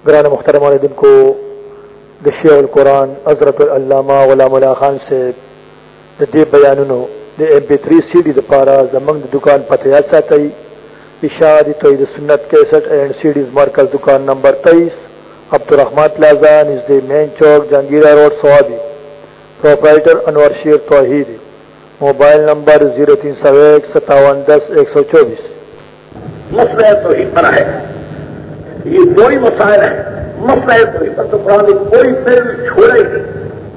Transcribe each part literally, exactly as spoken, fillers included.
گران محترم والدین کو دشیع القرآن حضرت العلامہ غلام اللہ خان سے دے بیانونو دے M P three C D دپارا زمنگ دکان پتہ یاد ساتئی اشاعت توحید سنت کیسٹ اینڈ سی ڈیز مرکز دکان نمبر تیئیس عبدالرحمان پلازا نژد مین چوک Jahangira road Swabi proprietor Anwar Sher Tauheed mobile number zero تین سو ایک ستاون دس ایک سو چوبیس مسئلہ توحید پر ہے. یہ دو ہی مسائل ہیں. مسئلہ توحید پر تو قرآن نے کوئی پہلو چھوڑے نہیں.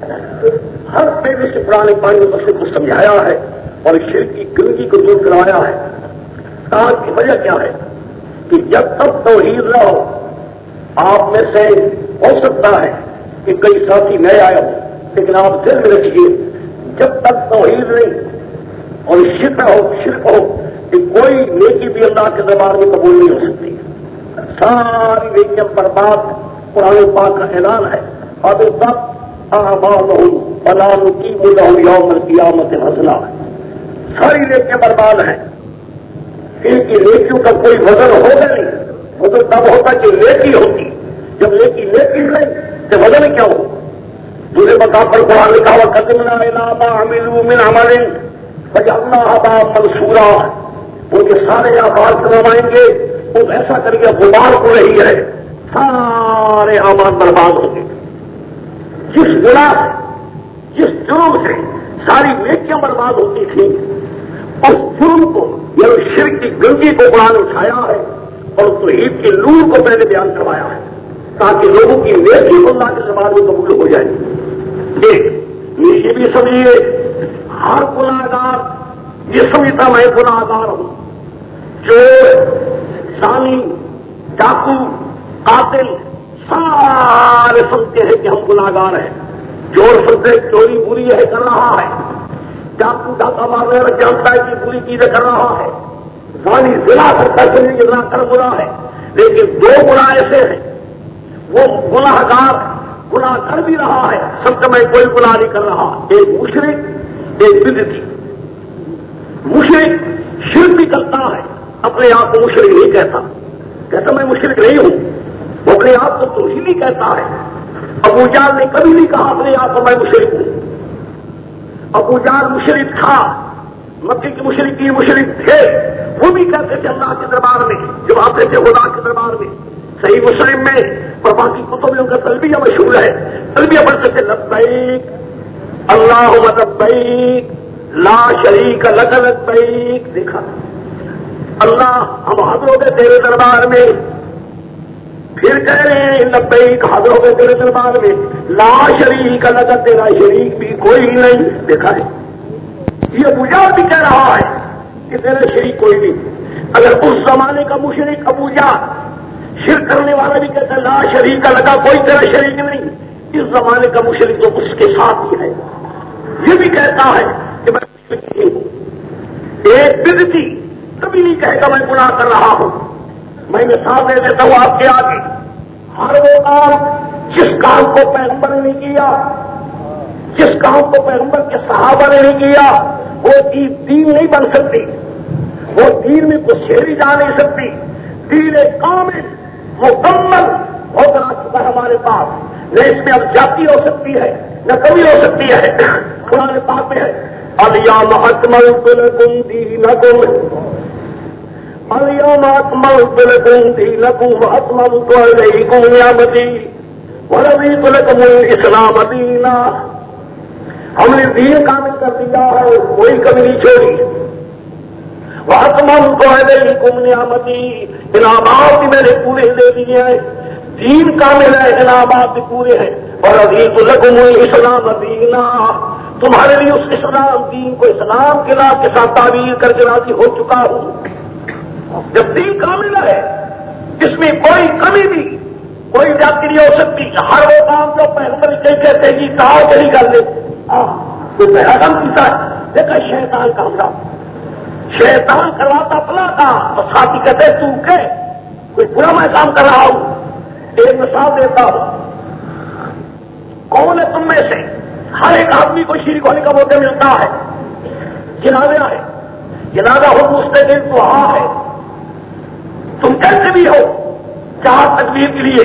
ہر پہلو سے قرآن پانی مسئلے کو سمجھایا ہے اور شرک کی گندگی کو دور کروایا ہے. کہا کی وجہ کیا ہے کہ جب تک توحید نہ ہو، آپ میں سے ہو سکتا ہے کہ کئی ساتھی نئے آئے ہوں، لیکن آپ دل میں رکھیے جب تک توحید نہیں اور شرک ہو شرک ہو کہ کوئی نیکی بھی اللہ کے دربار میں قبول نہیں ہو سکتی. ساری نیکیاں برباد. قرآن پاک کا اعلان ہے اور سب اعمالہم فلا نقیم لہم یوم القیامۃ وزنا. ساری نیکیاں برباد ہیں. ان کی نیکیوں کا کوئی وزن ہوگا نہیں. وزن تب ہوتا کہ نیکی ہوتی. جب نیکی نیکی ہے تو وزن کیا ہو؟ دوسرے مقام پر قرآن لکھا ہوا قدمنا الی ما عملوا من عمل فجعلناہ ہباء منثورا. ان کے سارے اعمال سنوائیں گے، وہ ایسا کر کے غبار کو رہی ہے، سارے اعمال برباد ہوں گے. جس گناہ سے جس جرم سے ساری نیکیاں برباد ہوتی تھیں اس جرم کو یا شرک کی گندگی کو قرآن اٹھایا ہے اور توحید کے نور کو پہلے بیان کروایا ہے تاکہ لوگوں کی نیکی اللہ کے زبان میں قبول ہو جائے. ایک یہ بھی سمجھیے ہر گناہگار یہ سمجھتا میں گناہگار ہوں. چور، زانی، ڈاکو، قاتل سارے سمجھتے ہیں کہ ہم گناہگار ہیں. چور سمجھتے چوری بری ہے کر رہا ہے. ڈاکو ڈاکہ مارنے میں جانتا ہے کہ بری چیزیں کر رہا ہے. زانی زنا کرتا ہے کہ زنا کر برا ہے. لیکن دو گناہ ایسے ہیں وہ گناہگار گناہ کر بھی رہا ہے، سب میں کوئی گناہ نہیں کر رہا. ایک مشرک ایک بدعتی. مشرک شرک بھی کرتا ہے، اپنے آپ کو مشرک نہیں کہتا. کہتا میں مشرک نہیں ہوں، وہ اپنے آپ کو توحیدی کہتا ہے. ابو جہل نے کبھی نہیں کہا اپنے آپ کو میں مشرک ہوں. ابو جہل مشرک تھا، مکے کے مشرقین مشرک تھے، وہ بھی کہتے تھے اللہ کے دربار میں جب آتے تھے خدا کے دربار میں. صحیح مسلم میں اور باقی کتب میں ان کا تلبیہ مشہور ہے. تلبیہ پڑھتے تھے لبیک اللہم لبیک لا شریک لک لبیک. دیکھا اللہ ہم حاضر ہو گئے تیرے دربار میں، پھر کہہ رہے ہیں لبیک حاضر ہو گئے تیرے دربار میں، لا شریک لک تیرا شریک بھی کوئی نہیں. دیکھا ہے یہ ابو جہل بھی کہہ رہا ہے کہ تیرا شریک کوئی نہیں. اگر اس زمانے کا مشرک ابو جہل شرک کرنے والا بھی کہتا ہے لا شریک لگا کوئی تیرا شریک نہیں، اس زمانے کا مشرک تو اس کے ساتھ ہی ہے یہ بھی کہتا ہے کہ میں مشرک نہیں ہوں. ایک بدعتی کبھی نہیں کہے گا میں گناہ کر رہا ہوں. میں مثال دے دیتا ہوں آپ کے آگے. ہر وہ کام جس کام کو پیغمبر نے نہیں کیا، جس کام کو پیغمبر کے صحابہ نے نہیں کیا، وہ چیز دین نہیں بن سکتی. وہ دین میں کچھ شیری جا نہیں سکتی. دین کامل مکمل ہو کر آ چکا ہے ہمارے پاس. نہ اس میں اب جاتی ہو سکتی ہے نہ کمی ہو سکتی ہے. قرآن پاک میں ہے الیوم اکملت لکم دینکم الیوم اکملت لکم دینکم واتممت علیکم نعمتی ورضیت لکم الاسلام دینا. ہم نے دین کامل کر دیا ہے، کوئی کمی نہیں چھوڑی. واتممت علیکم نعمتی انعامات بھی میں نے پورے دے دیے ہیں. دین کامل ہے، انعامات بھی پورے ہیں. اور رضیت لکم الاسلام دینا تمہارے لیے اس اسلام دین کو اسلام کے نام کے ساتھ تعبیر کر کے راضی ہو چکا ہوں. جب دین کامل ہے اس میں کوئی کمی بھی کوئی جاتی نہیں ہو سکتی. ہر وہ کام جو پیغمبر کہتے ہیں جی کہا چلی کر لے تو پہلا کام کیتا ہے. دیکھا شیطان کا حملہ، شیطان کرواتا اپنا کام اور ساتھی کہتے تو کہ کوئی برا میں کام کر رہا ہوں. ایک مثال دیتا ہوں. کون ہے تم میں سے ہر ایک آدمی کو شریک ہونے کا موقع ملتا ہے. جنازہ ہے، جنازہ ہو مستقل دعا ہے. تم کیسے بھی ہو چار تکبیر کے لیے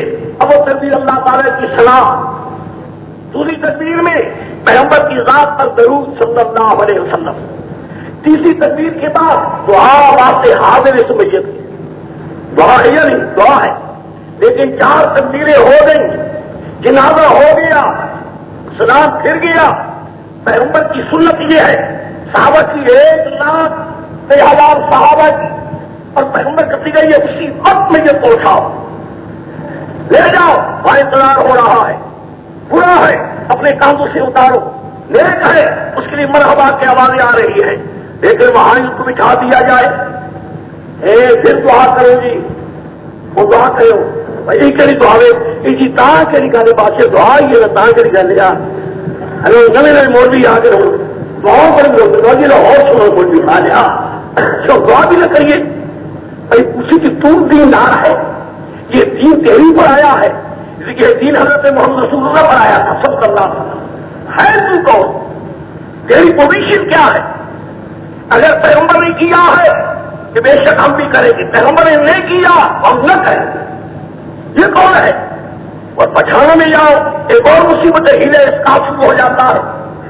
اب وہ تکبیر اللہ تعالیٰ کی صلاح، دوسری تکبیر میں پیغمبر کی ذات پر درود صلی اللہ علیہ وسلم، تیسری تکبیر کے بعد دعا واسطے حاضر اس میت کی دعا ہے یا نہیں؟ دعا ہے. لیکن چار تکبیریں ہو گئی، جنازہ ہو گیا، سلام پھر گیا. پیغمبر کی سنت یہ ہے، صحابہ کی ایک لاکھ تیرہ ہزار صحابہ کی، اور پیغمبر کا طریقہ یہ اسی وقت میں یہ کو اٹھاؤ لے جاؤ، وہاں انتظار ہو رہا ہے، برا ہے اپنے کاندھوں سے اتارو، نیک ہے اس کے لیے مرحبا کی آوازیں آ رہی ہے، لیکن وہاں ان کو بٹھا دیا جائے. اے پھر دعا کرو جی، وہ دعا کرو بھائی کہڑی دعا ہے جی، تاں کہڑی گل بادشاہ دعا ہی ہے، تاں کہڑی گل ہے. ہلو نئے نئے مولوی آ کر دعا کریں جی، اور سنو مولوی آ لیا دعا بھی نہ کریے. بھائی اسی کی تو دیندار ہے، یہ دین تیری پر آیا ہے، یہ دین حضرت محمد رسول اللہ پر آیا تھا سب اللہ ہے. تو کون؟ تیری پوزیشن کیا ہے؟ اگر پیغمبر نے کیا ہے کہ بے شک ہم بھی کریں گے، پیغمبر نے نہیں کیا ہم نہ کریں گے. یہ کون ہے؟ اور پٹھانوں میں جاؤ ایک اور مصیبت ہیلے اسکاف شروع ہو جاتا ہے.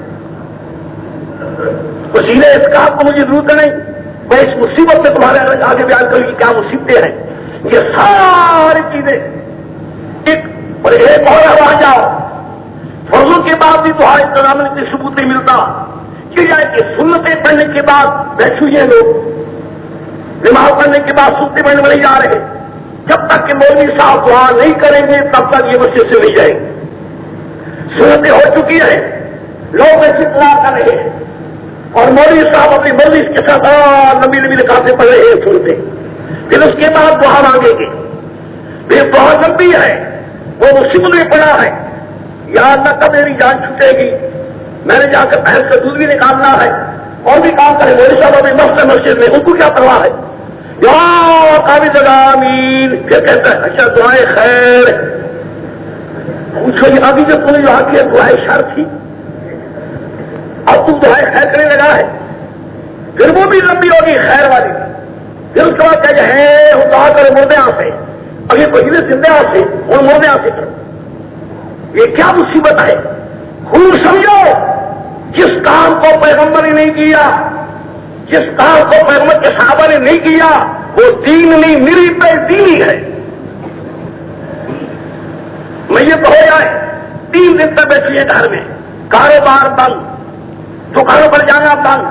اس ہیلے اسکاف کو مجھے ضرورت نہیں، میں اس مصیبت میں تمہارے آگے بیان کروں کہ کیا مصیبتیں ہیں. یہ ساری چیزیں ایک اور ایک اور آ جاؤ، فرضوں کے بعد بھی دعا انتظام میں ثبوت نہیں ملتا کہ جائے کہ سنتیں پڑھنے کے بعد بیٹھو یہ لوگ نماز پڑھنے کے بعد سنتے پڑھنے والے جا رہے، جب تک کہ مولوی صاحب دعا نہیں کریں گے تب تک یہ مسجد سے نہیں جائیں گے. سنتیں ہو چکی ہیں، لوگ ایسی دعا کر رہے ہیں اور مولوی صاحب اپنی مرضی کے ساتھ نبی نبی نکال سے پڑھ رہے ہیں سنتے، پھر اس کے بعد دعا مانگیں گے. یہ بہت لمبی ہے، وہ مصیبت میں پڑا ہے، یا اللہ کب میری جان چھوٹے گی، میں نے جا کر بھینس کا دودھ بھی نکالنا ہے اور بھی کام کرے. مولوی صاحب ابھی مفت مسجد میں، ان کو کیا پرواہ ہے؟ یا قابل امین پھر کہتا ہے اچھا دعائیں خیر. پوچھو یہ ابھی جب تم نے جو کی دعائیں شر تھی، اب تم دعائیں خیر کرنے لگا ہے، پھر وہ بھی لمبی ہوگی خیر والی. پھر اس کے بعد کہ ہے وہ دعا کرے مردے آ سے، ابھی پہلے زندہ آ سے اور مردے آ سے کرو. یہ کیا مصیبت ہے؟ خود سمجھو جس کام کو پیغمبر نے نہیں کیا، جس کام کو پیغمبر کے صحابہ نے نہیں کیا وہ دین نہیں، میری بے دینی ہے. میں یہ تو ہو جائے تین دن تک بیٹھی ہے گھر میں، کاروبار بند، دکانوں پر جانا بند.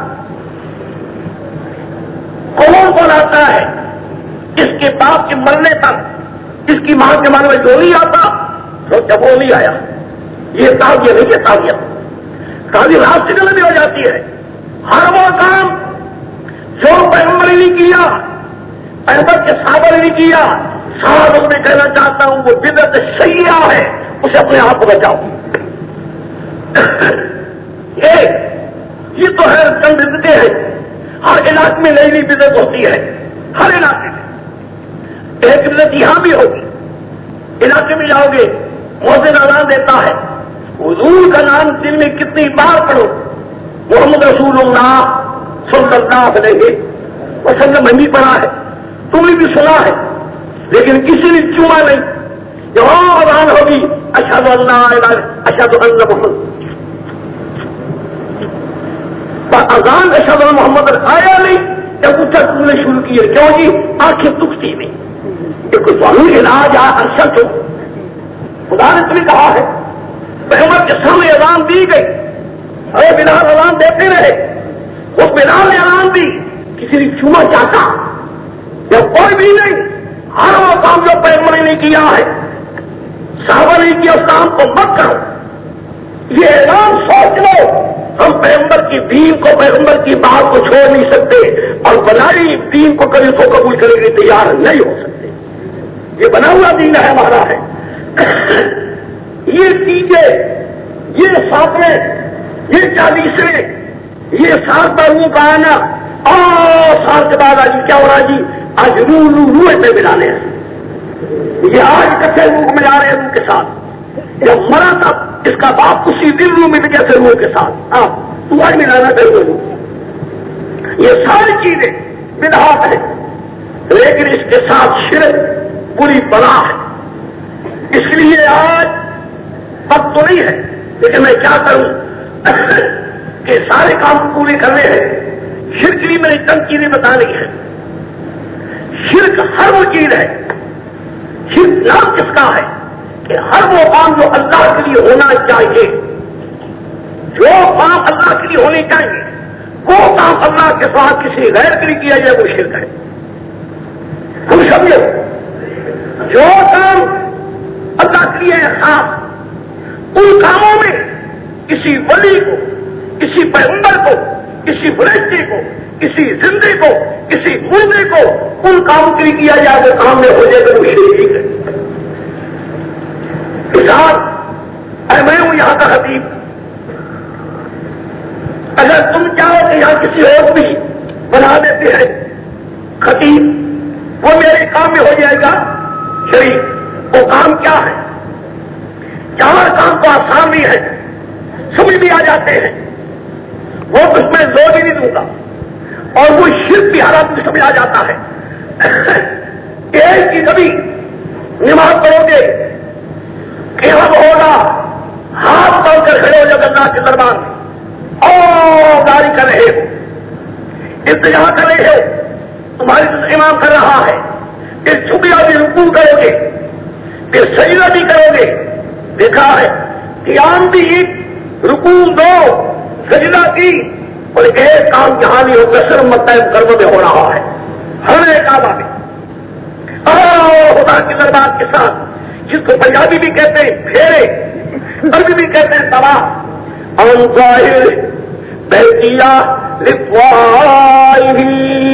کون کون آتا ہے اس کے باپ کے مرنے تک، اس کی ماں کے مرنے میں جو نہیں آتا تو جب وہ نہیں آیا یہ تعبیت نہیں کہ تعبیت تعبیت رات سے غلطی ہو جاتی ہے. ہر وہ کام جو پیغمبر نے نہیں کیا، پیغمبر کے صحابہ نے نہیں کیا، صاحب میں کہنا چاہتا ہوں وہ بدعت سیاح ہے، اسے اپنے آپ کو بچاؤ. یہ تو ہے چند بدعتیں ہیں، ہر علاقے میں نئی نئی بدعت ہوتی ہے، ہر علاقے میں. ایک بدعت یہاں بھی ہوگی، علاقے میں جاؤ گے مؤذن اذان دیتا ہے، حضور کا نام دن میں کتنی بار پڑھو، محمد رسول اللہ صلی اللہ علیہ وسلم ہم بھی پڑھا ہے، تم نے بھی سنا ہے، لیکن کسی نے چوما نہیں. جب اذان ہوگی اشہد ان لا الہ اشہد ان محمد، اذان اشہد ان محمد آیا نہیں جب پوچھا تم نے شروع کیے کیوں جی؟ آنکھیں دکھتی نہیں. یہ کوئی قانون علاج ہے ارشد ہو، خدا نے تمہیں کہا ہے. پیغمبر کے سامنے اذان دی گئی، ارے بلال اذان دیتے رہے، وہ بلال نے اذان دی، کسی نے چوما چاہتا یا کوئی بھی نہیں. ہر وہ کام جو پیغمبر نے کیا ہے، صحابہ نے کیا، اس کام کو مت کرو. یہ اعلان سوچ لو، ہم پیغمبر کی دین کو، پیغمبر کی بات کو چھوڑ نہیں سکتے اور بنائی دین کو کبھی تو قبول کرنے کے لیے تیار نہیں ہو سکتے. یہ بنا ہوا دین ہے ہمارا ہے. یہ چیزیں، یہ ساتویں، یہ چالیسویں، یہ سات باروں کا آنا اور سال کے بعد آج کیا ہو رہا جی؟ آج روح روح روح پہ ملانے ہیں. یہ آج کچھ روح ملا رہے ہیں روح کے ساتھ. جب مرا تھا اس کا باپ اسی دن روح مل گیا تھے روح کے ساتھ. ہاں تو آج ملانا چاہیے روح. یہ ساری چیزیں بدعات ہیں، لیکن اس کے ساتھ شرک بری بلا ہے. اس لیے تو نہیں ہے، لیکن میں کیا کروں کہ سارے کام پورے کرنے ہیں۔ شرک کی میں نے چند چیزیں بتانی ہے۔ شرک ہر وہ چیز ہے، شرک نام کس کا ہے کہ ہر وہ کام جو اللہ کے لیے ہونا چاہیے، جو کام اللہ کے لیے ہونے چاہیے، وہ کام اللہ کے ساتھ کسی غیر کے لیے کیا جائے وہ شرک ہے۔ تم سمجھو، جو کام اللہ کے لیے ہے خاص، ان کاموں میں کسی ولی کو، کسی پیغمبر کو، کسی فرشتے کو، کسی زندے کو، کسی مردے کو ان کاموں کے لیے کیا جائے وہ کام میں ہو جائے تو وہ شرک ہے۔ مثال، اے میں ہوں یہاں کا خطیب، اگر تم چاہو کہ یہاں کسی اور بھی بنا دیتے ہیں خطیب، وہ میرے کام میں ہو جائے گا شریک۔ وہ کام کیا ہے؟ چار کام تو آسان بھی ہے، سمجھ بھی آ جاتے ہیں، وہ تو اس میں زور بھی نہیں دوں گا، اور وہ شرک بھی ہر آدمی سمجھ آ جاتا ہے۔ ایک کی کبھی نماز پڑھو گے کہ ہم ہوگا ہاتھ توڑ کر کھڑے ہو جب اللہ کے دربار میں اور داری کر رہے ہو، انتظار کر رہے ہو، تمہاری امام کر رہا ہے، پھر چھپیا بھی رکوع کرو گے، پھر سجدہ بھی کرو گے۔ دیکھا ہے قیام بھی رکوع دو سجدہ کی، اور ایک کام جہاں نہیں ہوتا صرف مکہ مکرمہ میں ہو رہا ہے، ہر ایک کعبہ میں خدا کے دربار کے ساتھ، جس کو پنجابی بھی کہتے ہیں پھیرے، عربی بھی کہتے ہیں طواف۔ ظاہر بیتیا لفوائہ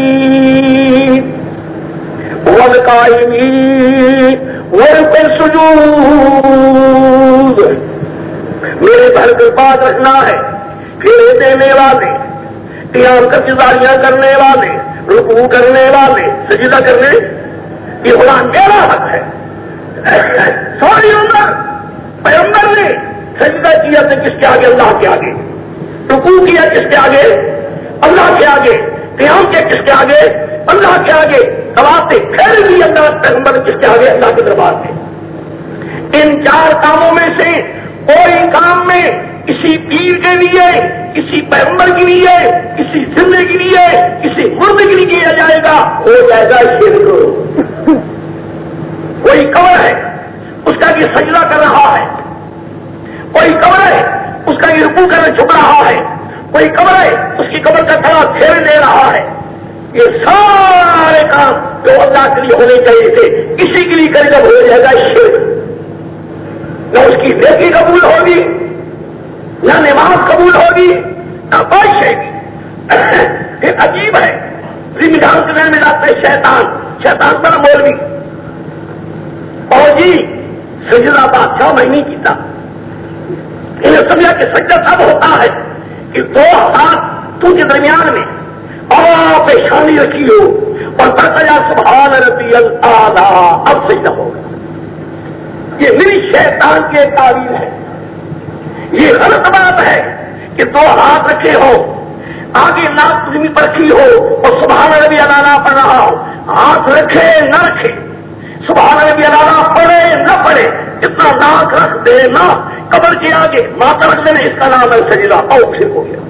والقائمی ورکع السجود، میرے گھر کے پاس رکھنا ہے، پھیرے دینے والے، قیام کا سجدہ کرنے والے، رکوع کرنے والے، سجدہ کرنے، یہ قرآن میرا حق ہے۔ ساری عمر پیغمبر نے سجدہ کیا تو کس کے آگے؟ اللہ کے آگے۔ رکوع کیا کس کے آگے؟ اللہ کے آگے۔ قیام کیا کس کے آگے؟ اللہ کے آگے۔ طواف پھر بھی اللہ پیغمبر کس کے آگے؟ اللہ کے دربار میں۔ ان چار کاموں میں سے کوئی کام میں کسی پیر کے لیے، کسی پیغمبر کے لیے، کسی زندے کے لیے، کسی مرد کے لیے کیا جائے گا ہو جائے گا شرک۔ کوئی قبر ہے، اس کا یہ سجدہ کر رہا ہے، کوئی قبر ہے اس کا یہ رکوع کرنے جھک رہا ہے، کوئی قبر ہے اس کی قبر کا تھڑا پھیر دے رہا ہے، یہ سارے کام جو اللہ کے لیے ہونے چاہیے تھے کسی کے لیے کرے گا ہو جائے گا شرک۔ نہ اس کی نیکی قبول ہوگی، نہ نماز قبول ہوگی، نہ کوئی شے کی۔ پھر عجیب ہے، رمضان کے دن میں لاتے شیطان، شیطان پر مولوی اور جی سجدہ بادشاہ میں نہیں کیتا، انہیں سمجھا کہ سجدہ تب ہوتا ہے کہ دو ہاتھ تو کے درمیان میں اور پیشانی رکھی ہو اور بتایا سبحان ربی الاعلیٰ، اب سجدہ ہوگا۔ یہ میری شیطان کی تعبیر ہے، یہ غلط بات ہے کہ دو ہاتھ رکھے ہو، آگے ناک زمین پر رکھی ہو اور سبحان ربی الاعلیٰ پڑھ رہا ہو، ہاتھ رکھے نہ رکھے، سبحان ربی الاعلیٰ پڑھے نہ پڑھے، اتنا ناک رکھ دینا قبر کے آگے، ماتھا رکھ دینا، اس کا نام ہے سجدہ، اور پھر ہو گیا۔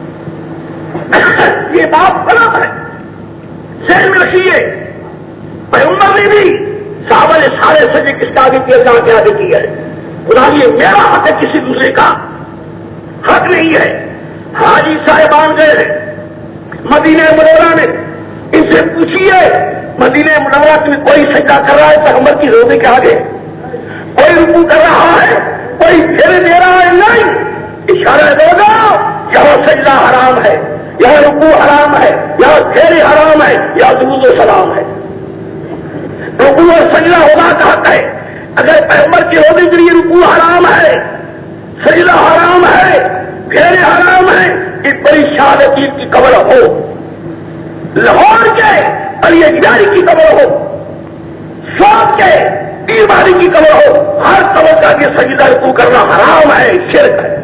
یہ بات غلط ہے، ذہن میں رکھیے۔ پیغمبر نے بھی صحابہ نے سارے سجدے کس کے آگے کیے؟ اللہ کے آگے کیا ہے۔ خدا یہ میرا حق ہے، کسی دوسرے کا حق نہیں ہے۔ حاجی صاحبان گئے ہیں مدینہ منورہ میں، ان سے پوچھیے مدینہ منورہ میں کوئی سجدہ کر رہا ہے پیغمبر کی روزے کے آگے؟ کوئی رکوع کر رہا ہے؟ کوئی پھیرے دے رہا ہے؟ نہیں۔ اشارہ دے گا یہاں سجدہ حرام ہے، یہاں رکوع حرام ہے، یہاں پھیرے حرام ہے، یہاں درود و سلام ہے۔ رکوع اور سجدہ ہونا کا حق ہے۔ اگر پیغمبر کے ہونے کے لیے رکوع حرام ہے، سجدہ حرام ہے، پھیرے حرام ہے، ایک بڑی شان عظیم کی قبر ہو، لاہور کے علی اجمیری کی قبر ہو، شوق کے بیماری کی قبر ہو، ہر قبر کا یہ سجدہ رکوع کرنا حرام ہے، شرک ہے۔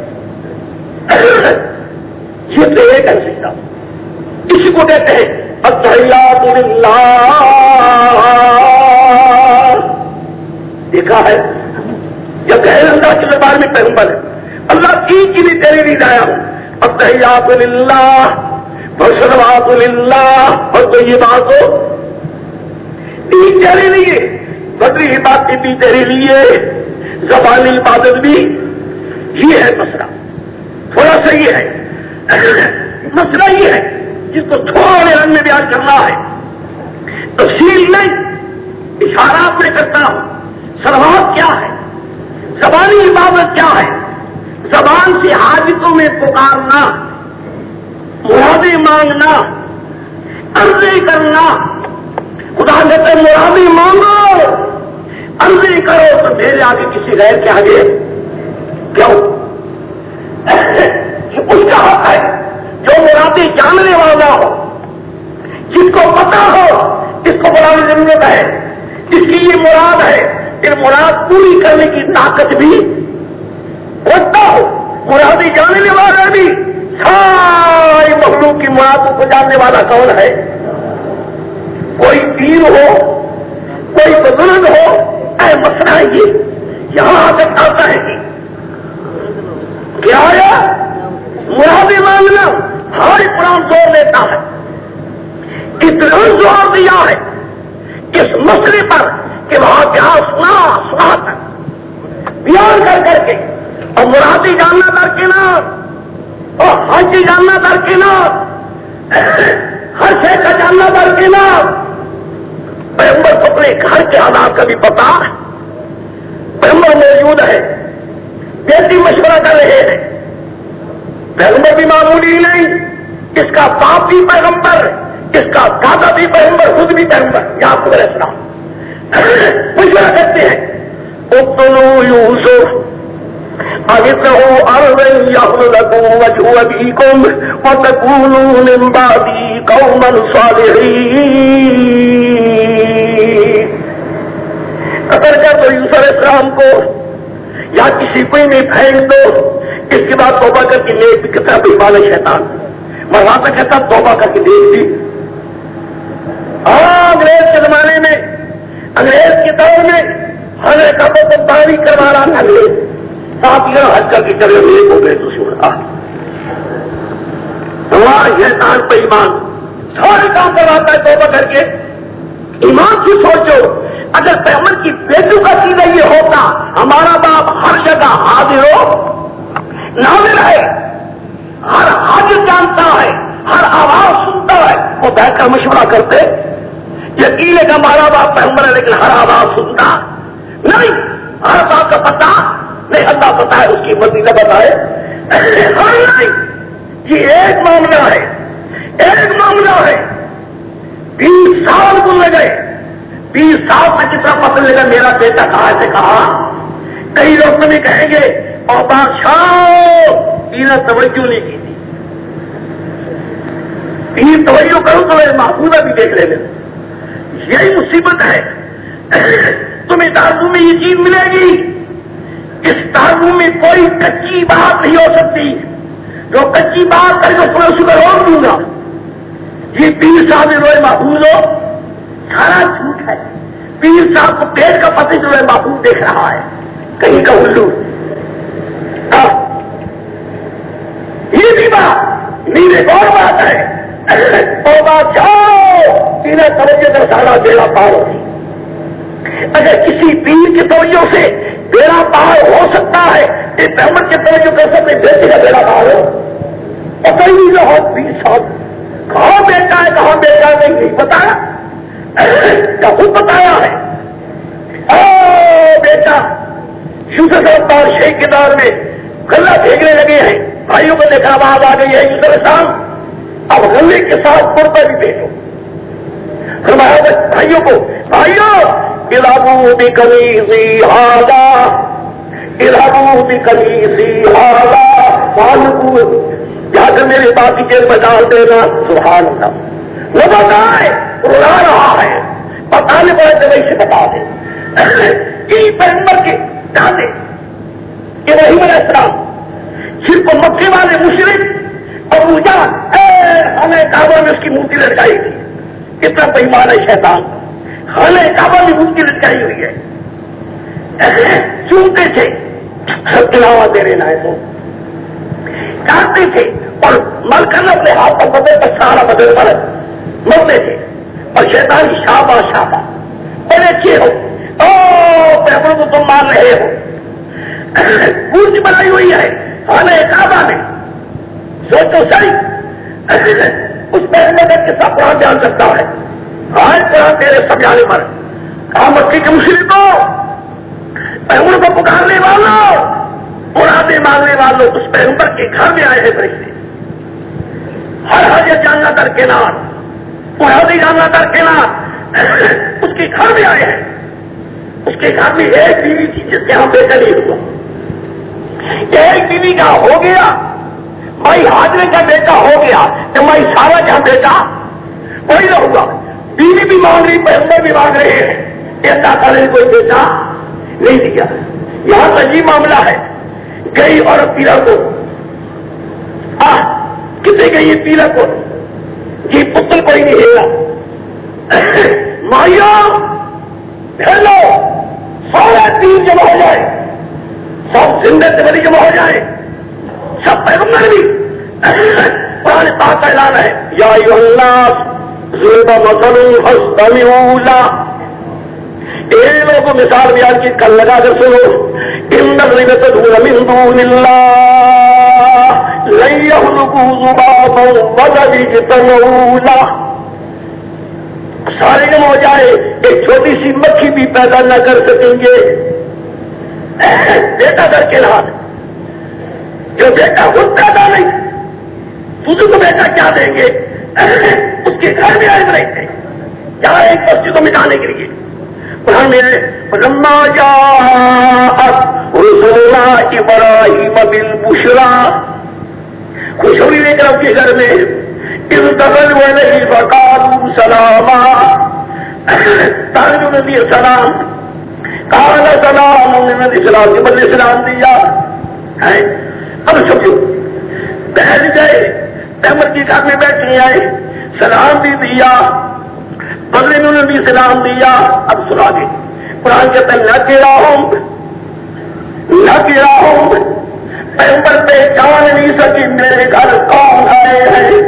یہ تو ایک ہے سجدہ، اسی کو کہتے ہیں التحیات للہ۔ دیکھا ہے یا غیر اللہ کے دربار میں پیغمبر ہے. اللہ تین کی بھی تیرے لیے لایا ہوں. التحیات للہ والصلوات للہ والطیبات تین تیرے لیے. بدری عبادت بھی تیرے لیے, زبانی عبادت بھی. یہ ہے مسئلہ. تھوڑا سا یہ ہے مسئلہ, یہ ہے جس کو تھوڑے رنگ میں بیان کرنا ہے, تفصیل نہیں, اشارات میں کرتا ہوں. صلوات کیا ہے, زبانی عبادت کیا ہے, زبان سے حاجتوں میں پکارنا, مرادیں مانگنا, عرضیں کرنا. خدا کہتے ہیں مرادیں مانگو, عرضیں کرو تو میرے آگے کسی غیر کے آگے کیوں؟ یہ اس کا حق ہے جو مرادیں جاننے والا ہو, جس کو پتا ہو جس کو بڑھانے کی ضرورت ہے, جس کی یہ مراد ہے, پھر مراد پوری کرنے کی طاقت بھی رکھتا ہو. مرادیں جاننے والا بھی ساری مخلوق کی مرادوں کو جاننے والا کون ہے؟ کوئی پیر ہو, کوئی بزرگ ہو. اے مسئلہ یہ یہاں آ کر آتا ہے کہ کیا ہے مرادیں مانگنا. ہر قرآن زور دیتا ہے, اتنا زور دیا ہے اس مسئلے پر کہ وہاں کیا سنا سنا کر بیان کر کر کے, اور مرادی جاننا درکنار, اور حج جاننا درکنار, ہر شے کا جاننا درکنار. پیغمبر کو اپنے گھر کے حالات کا بھی پتا, پیغمبر موجود ہے, بیٹی مشورہ کر رہے ہیں. پیغمبر بھی معمولی نہیں, اس کا باپ بھی پیغمبر, اس کا دادا بھی پیغمبر, خود بھی پیغمبر. یعقوب علیہ السلام مشورہ کرتے ہیں, اقتلوا یوسف اغرقوا ارضا یخل لکم وجه ابیکم وتکونوا من بعده قوما صالحین. قتل کر دو یوسف علیہ السلام کو, یا کسی کوئی میں پھینک دو, اس کے بعد توبہ کر کے نیک کتنا بےمان شیطان مرواتا کہتا توبہ کر کے دیکھ دی. ہاں انگریز کے زمانے میں, انگریز کے دور میں ہر ایک کو باری کروا رہا تھا انگریز, ساتھ یہ حج کر کے چلے نیک ہو گئے تو سنا ہوا شیطان پہ ایمان سارے کام کرواتا ہے توبہ کر کے. ایمان کی سوچو, اگر پیغمبر کی بیٹوں کا سیدھا یہ ہوتا, ہمارا باپ ہر جگہ حاضر ہو ناظر ہے, ہر حاجت جانتا ہے, ہر آواز سنتا ہے, وہ بیٹھ کر مشورہ کرتے. یقین ہے کہ ہمارا باپ پیغمبر ہے لیکن ہر آواز سنتا نہیں, ہر بات کا پتا نہیں, اللہ پتا ہے, اس کی مرضی نہ بتائے. نہیں, یہ ایک معاملہ ہے, ایک معاملہ ہے. بیس سال گزر گئے, بیس سال میں جتنا پتہ لگا میرا بیٹا کہاں سے کہا. کئی لوگ تمہیں کہیں گے اور بادشاہ تیرا توجہ نہیں کی تھی, تین توجہ کرو تو میرے محفوظہ بھی دیکھ لے. یہی مصیبت ہے. تمہیں دارو میں یہ چیز ملے گی, اس دارو میں کوئی کچی بات نہیں ہو سکتی. جو کچی بات کرے گا اس کو روک دوں گا. یہ پیر صاحب روئے محفوظ ہو سارا جھوٹ ہے. پیر صاحب کو پیٹ کا پتہ جو ہے محفوظ دیکھ رہا ہے, کہیں کا الو. یہ بھی بات میرے اور بات ہے. اور بات جاؤ تیرا توجہ کر سارا بیڑا پار ہوگی. اگر کسی پیر کی توجہ سے بیڑا پار ہو سکتا ہے, یہ پیغمبر کی توجہ کر سکتے بیٹے کا بیڑا پار ہو. اور کئی بھی جو ہو پیر صاحب کہاں بیٹا ہے کہاں بیٹا نہیں نہیں بتایا, کیا خود بتایا ہے. او بیٹا یوسف صاحب شیخ کے دور میں غلہ پھینکنے لگے ہیں, بھائیوں کو دیکھا آواز آ گئی ہے یوسف صاحب اب غلے کے ساتھ قربہ بھی بھیجو. فرمایا بھائیوں کو, بھائیوں اذهبوا بقميصي هذا اذهبوا بقميصي هذا فالقوه, جا کر میرے باقی جیل میں ڈال دینا. سبحان اللہ. وہ بتائے رلا رہا ہے, بتانے پڑے تو وہی سے بتا دے. یہ پیغمبر کے دادے ابراہیم علیہ السلام صرف کو مکے والے مشرک اور مجان خانہ کعبہ میں اس کی مورتی لٹکائی تھی. کتنا بےمان ہے شیطان, خانہ کعبہ میں مورتی لٹکائی ہوئی ہے. چونتے تھے قرآن دے رہے ہیں تو کاٹتے تھے اور مل کر اپنے ہاتھ پر بدل پر سارا بدل پر مرتے تھے اور شیطان کی شابہ شابہ بڑے اچھے ہو او پیپر کو تم مان رہے ہو پورج بنائی ہوئی ہے خانہ کعبہ میں سوچو صحیح اس پیغمبر کا قصہ قرآن جان سکتا ہے آج قرآن تیرے سمجھانے پر کہا مکی کے مشرکوں پیغمبر کو پکارنے والوں مرادیں مانگنے والوں اس پیغمبر کے گھر میں آئے ہیں فرشتے ہر حاجت جاننا درکنار مرادیں جاننا درکنار اس کے گھر میں آئے ہیں اس کے گھر میں ایک بیوی تھی جس کے ہم بیٹا نہیں ہوا ایک بیوی کا ہو گیا مائی حاضرے کا بیٹا ہو گیا تو مائی سارا کا بیٹا وہی نہ ہوگا بیوی بھی مانگ رہی پیغمبر بھی مانگ رہے ہیں کہ اللہ تعالیٰ نے کوئی بیٹا نہیں دیا یہاں کا یہ معاملہ ہے گئی عورت پیلا کو کسے گئی یہ پیلا کو یہ پتل کوئی نہیں ہیلا مائیا ہیلو سارا تین جمع ہو جائے سب زندہ سے بڑی جمع ہو جائے سب پیغمبر بھی قرآن پاک کا اعلان ہے یا ایھا الناس ضرب مثل فاستمعوا له اے لوگوں مثال بیان کی کل لگا کر سنو ان الذین تدعون من دون اللہ لن يخلقوا ذبابا ولو اجتمعوا له سارے جمع ہو جائے ایک چھوٹی سی مکھی بھی پیدا نہ کر سکیں گے بیٹا در کے لحاظ جو بیٹا خود پیدا نہیں تجھے تو بیٹا کیا دیں گے اس کے گھر میں آئے رہتے کیا ایک بستی کو مٹانے کے لیے قرآن میں لما جاءت رسلنا ابراہیم بالبشرا خوشخبری لے کر کے گھر میں اذ دخلوا علیہ فقالوا سلاما تعالیٰ نے دیا سلام قال سلام انہوں نے سلام کے بدلے سلام دیا ہے اب سمجھو بہن گئے پیغمبر کے گھر میں بیٹھے آئے سلام بھی دیا بدلے انہوں نے بھی سلام دیا اب سنا دے قرآن کہتا ہے نہ تیرا ہوں نہ تیرا ہوں پیغمبر پہچان نہیں سکی میرے گھر کون آئے ہیں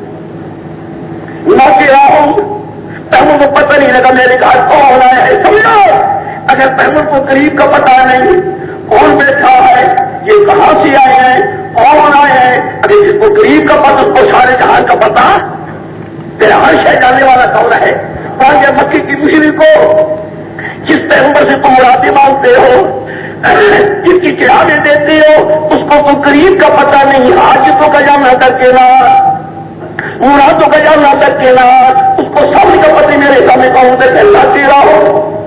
نہ تیرا ہوں پیغمبر کو پتہ نہیں لگا میرے گھر کون آئے ہیں سمجھو اگر پیغمبر کو قریب کا پتہ نہیں کون بیٹھا ہے یہ کہاں سے آئے ہیں کون آئے ہیں اگر جس کو قریب کا پتہ اس کو سارے جہان کا پتہ تیرا ہر شے جانے والا کون ہے کون یا مکی کی مشرک کو جس پیغمبر سے تم مرادیں مانگتے ہو جس کی چراغیں دیتے ہو اس کو تو قریب کا پتہ نہیں حاجتوں کا جاننا درکینا مرادوں کا جاننا درکینا اس کو سب کا پتہ میرے سامنے کون سے اللہ تیرا ہو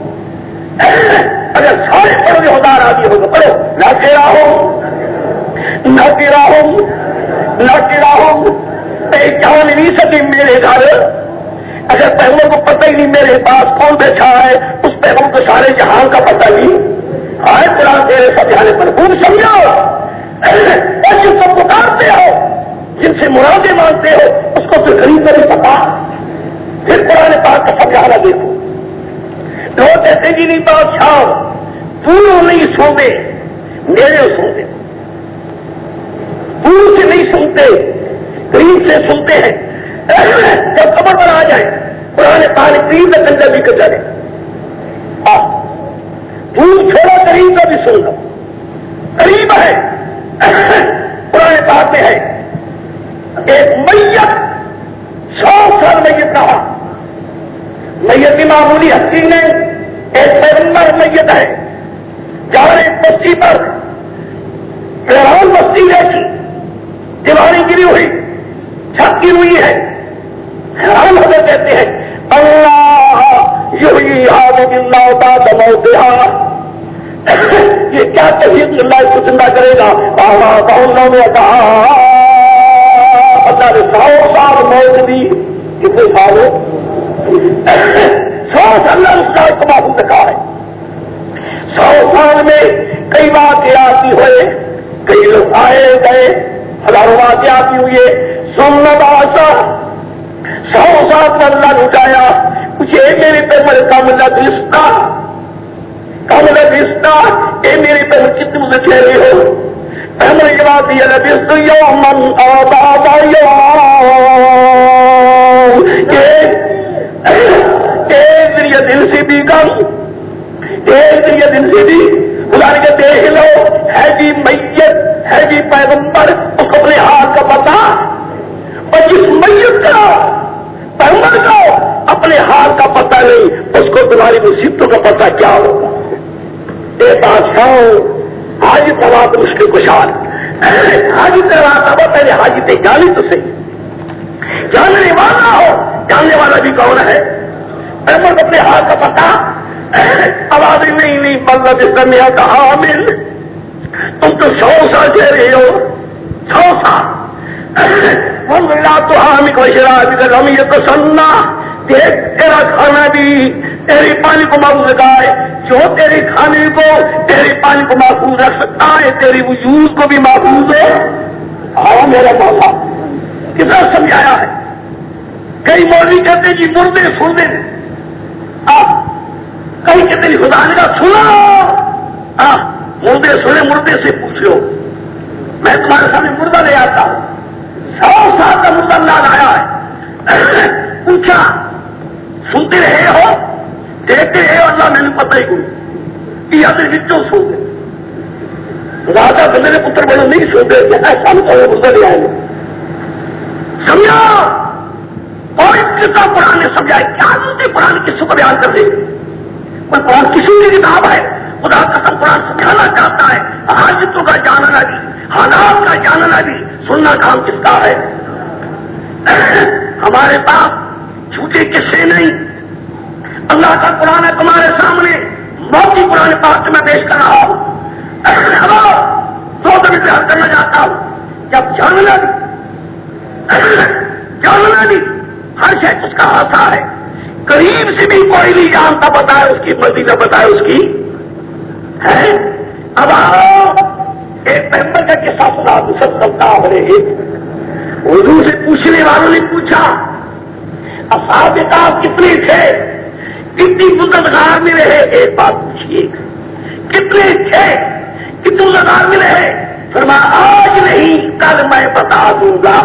اگر سارے پڑھنے ہودار آدمی ہوگا پڑھو نہ تیرا ہو نہ تیرا ہو نہ تیرا ہو پہچان نہیں سکی میرے گھر اگر پیغمبر کو پتہ ہی نہیں میرے پاس کون بیٹھا ہے اس پیغمبر کو سارے جہان کا پتہ نہیں آئے قرآن تیرے سمجھانے پر خوب سمجھو اور جس کو پکارتے ہو جن سے مرادیں مانگتے ہو اس کو پھر قریب نہیں پتا پھر قرآن پاک کا سمجھانا دیکھو لوگ کہتے جی نہیں بادشاہ پوروں نہیں سوتے میرے سوتے پوروں سے نہیں سنتے قریب سے سنتے ہیں جب خبر پر آ جائے قرآن پاک قریب میں کنجر بھی کر جائے پور چھوڑا قریب کا بھی سن لو قریب ہے قرآن پاک میں ہے ایک میت سو سال میت رہا میت کی معمولی ہستی نے ایک پیغمبر میت ہے جہاں ایک بستی پر فیران بستی جیسی دیواری گری ہوئی چھت کی ہوئی ہے حیران ہو کہتے ہیں اللہ یحیی ہذہ الموتى موتها یہ کیا تحقیق اللہ اس کو زندہ کرے گا اللہ نے کہا اللہ نے سو سال موت دی کتنے سال ہو سو سال اس کا کو معلوم رکھا ہے سو سال میں کئی واقعات ہوئے کئی لوگ آئے گئے ہزاروں واقعات ہوئے سننا باسا سو سال میں اللہ نے اٹھایا مجھے میرے پہ مر کم رشتہ کم رشتہ اے میرے پہ کتنے مجھے ٹھہرے ہو جواب دیا لبثت یوما او بعض یوم، ایک دن یا دن سے بھی کم، ایک دن یا دن سے بھی خدا نے کہا دیکھ لو ہے جی میت ہے جی پیغمبر، اس کو اپنے ہاتھ کا پتا، اور جس میت کا پیغمبر کو اپنے حال کا پتہ نہیں اس کو تمہاری مصیبتوں کا پتہ کیا ہوگا. اے بادشاہ حاجی ثواب مشکل کشال، حاجی تیرا تھا پہلے حاجی تے جانی تو صحیح، جاننے والا ہو، جاننے والا بھی کون ہے؟ پیغمبر کو اپنے حال کا پتہ، آواز نہیں نہیں بندہ جس کا میاں کا حامل، تم تو سو سال کہہ رہے ہو، سو سال تو حامی کو شراب لم یتسنہ، دیکھ تیرا کھانا بھی تیرے پانی کو محفوظ رکھا ہے، جو تیرے کھانے کو تیرے پانی کو محفوظ رکھ سکتا ہے تیری وجود کو بھی محفوظ ہے. آؤ میرا مولا کتنا سمجھایا ہے. کئی مولوی کہتے جی مردے سن دیں، آپ کئی کہتے جی خدا نے کہا سنو، مردے سنے، مردے سے پوچھ لو، میں تمہارے سامنے مردہ لے آتا ہوں، سو سال کا مردہ لا آیا ہے. پوچھا سنتے رہے ہو دیکھتے رہے ہو؟ اللہ میں نے پتہ ہی کوئی یا پھر بچوں سنتے راجا تو میرے پتر بڑے نہیں سنتے ایسا نہیں تو مردہ لے آئے. سمجھا اور کتاب قرآن نے سمجھا کیا سنتے قرآن کس کو بیان کر دے. کوئی قرآن کسی کی کتاب ہے، خدا کا سب قرآن سمجھانا چاہتا ہے، حاجتوں کا جاننا بھی، حالات کا جاننا بھی، سننا کام کس کا ہے. ہمارے پاس جھوٹے قصے نہیں، اللہ کا قرآن ہے تمہارے سامنے، موتی قرآن پاک میں پیش کر رہا ہوں. دو دن سے حل کرنا چاہتا ہوں، جب جاننا بھی جاننا بھی ہر شخص اس کا حصہ ہے، قریب سے بھی کوئی نہیں جانتا، بتائے اس کی مرضی نہ بتائے اس کی ہے. اب ایک پیغمبر کا قصہ سنا سلتا بڑے حضور سے پوچھنے والوں نے پوچھا اصحاب کہف کتنے تھے، کتنی بزرگار میں رہے؟ ایک بات پوچھیے کتنے تھے، کتنے بزرگار میں رہے؟ فرمایا آج نہیں کل میں بتا دوں گا،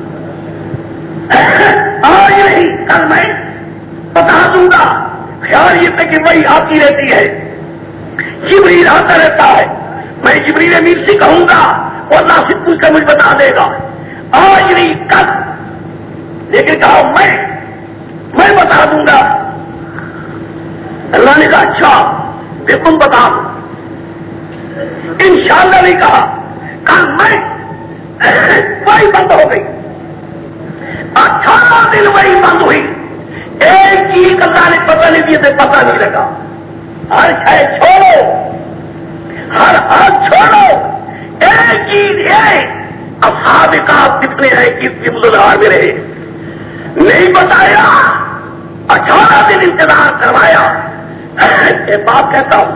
آج نہیں کل میں بتا دوں گا. خیال یہ تھا کہ وہی آتی رہتی ہے، جبریل آتا رہتا ہے، میں جبریل امین سے کہوں گا وہ اللہ سے پوچھ کر مجھے بتا دے گا، آج نہیں کل. لیکن کہا میں میں بتا دوں گا. اللہ نے کہا اچھا دیکھو بتا دو. انشاءاللہ نہیں کہا، کل میں وہی بند ہو گئی. اٹھارہ دن وہی بند ہوئی، ایک چیز اللہ نے پتہ نہیں دیے تھے، پتہ نہیں لگا. ہر شے چھوڑو، ہر ہاتھ چھوڑو، ایک چیز ہے اصحاب کہف کتنے ہیں، کتنی بزرگار میں رہے نہیں بتایا. اٹھارہ دن انتظار کروایا. ایک بات کہتا ہوں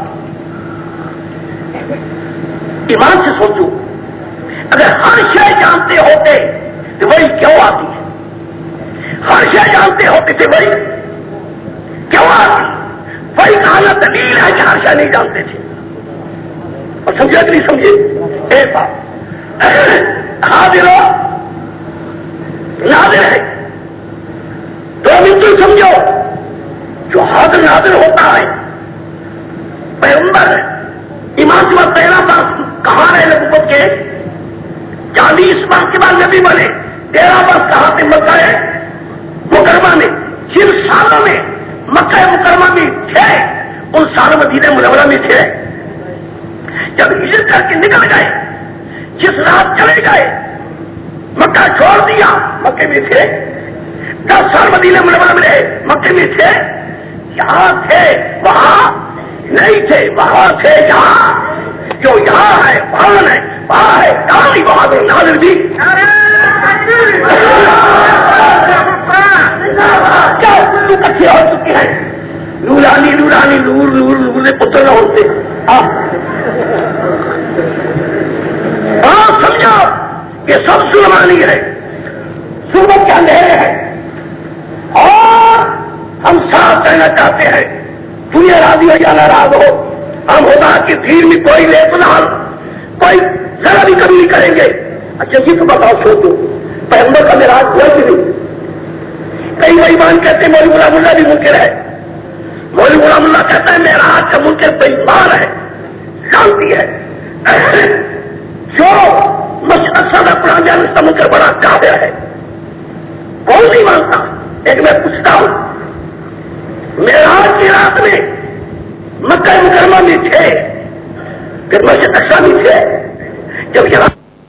ایمان سے سوچو، اگر ہر شے جانتے ہوتے تو وہی کیوں آتی ہے؟ ہر شے جانتے ہوتے تھے وہی کیوں آتی؟ وہی کہانا دلیل ہے کہ ہر شے نہیں جانتے تھے. اور سمجھے کہ نہیں سمجھے؟ ایک بات حاضر ہو نادر ہے تو بالکل سمجھو، جو حاضر نادر ہوتا ہے پیغمبر ایمان سے بات پہلا بات کہاں رہے نبوت کے چالیس برس کے بعد نبی بنے، تیرہ برس کہاں پہ مکہ ہے مکرمہ میں، جن سالوں میں مکہ مکرمہ میں تھے ان سالوں مدینہ منورہ میں تھے. جب ہجرت کر کے نکل گئے، جس رات چلے گئے مکہ چھوڑ دیا، مکے میں تھے. دس سال مدینہ منورہ میں رہے، مکے میں تھے. یہاں تھے وہاں نہیں تھے، وہاں تھے یہاں. جو یہاں ہے وہاں ہے، وہاں ہے یہاں نہیں، وہاں تو نازل بھی کیا کچھ ہو چکی ہے. نورانی نورانی نور نور نور پتر نہ ہوتے. ہاں سمجھو یہ سب سلمانی ہے، سلمت کے اندھیرے ہے. اور ہم صاف کہنا چاہتے ہیں دنیا راضی ہو یا ناراض ہو، ہم خدا کی دین میں کوئی لے بلال کوئی ذرا بھی کمی نہیں کریں گے. اچھا جی تو بتاؤ چھوڑ دو پیغمبر کا معراج ہوا کہ نہیں؟ کئی بےایمان کہتے ہیں مولوی غلام اللہ بھی منکر ہے. مولوی غلام اللہ کہتا ہے معراج کا منکر بےایمان ہے، شانتی ہے. جو مسجد سادہ قرآن جان کا منکر بڑا کافر ہے. کون نہیں مانتا؟ ایک میں پوچھتا ہوں معراج کی رات میں مکہ مکرمہ میں تھے، پھر مسجد اقصی میں تھے، جب یہ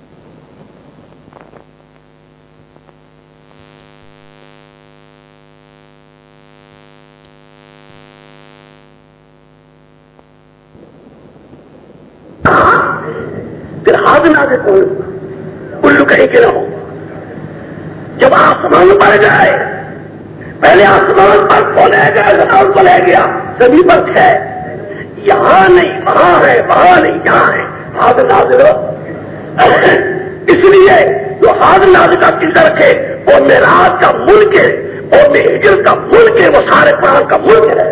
پھر ہاتھ نہ دے کون الو کہیں کے نہ ہو. جب آسمان پر جائے، پہلے آسمان پر کون ہے گیا، زمین پر ہے گیا، زمین پر ہے، یہاں نہیں وہاں ہے، وہاں نہیں یہاں ہے. ہاتھ نازل ہو. اس لیے جو ہاتھ نازل کا قصہ رکھے وہ معراج کا ملک ہے، وہ ہجر کا ملک ہے، وہ سارے قرآن کا ملک ہے.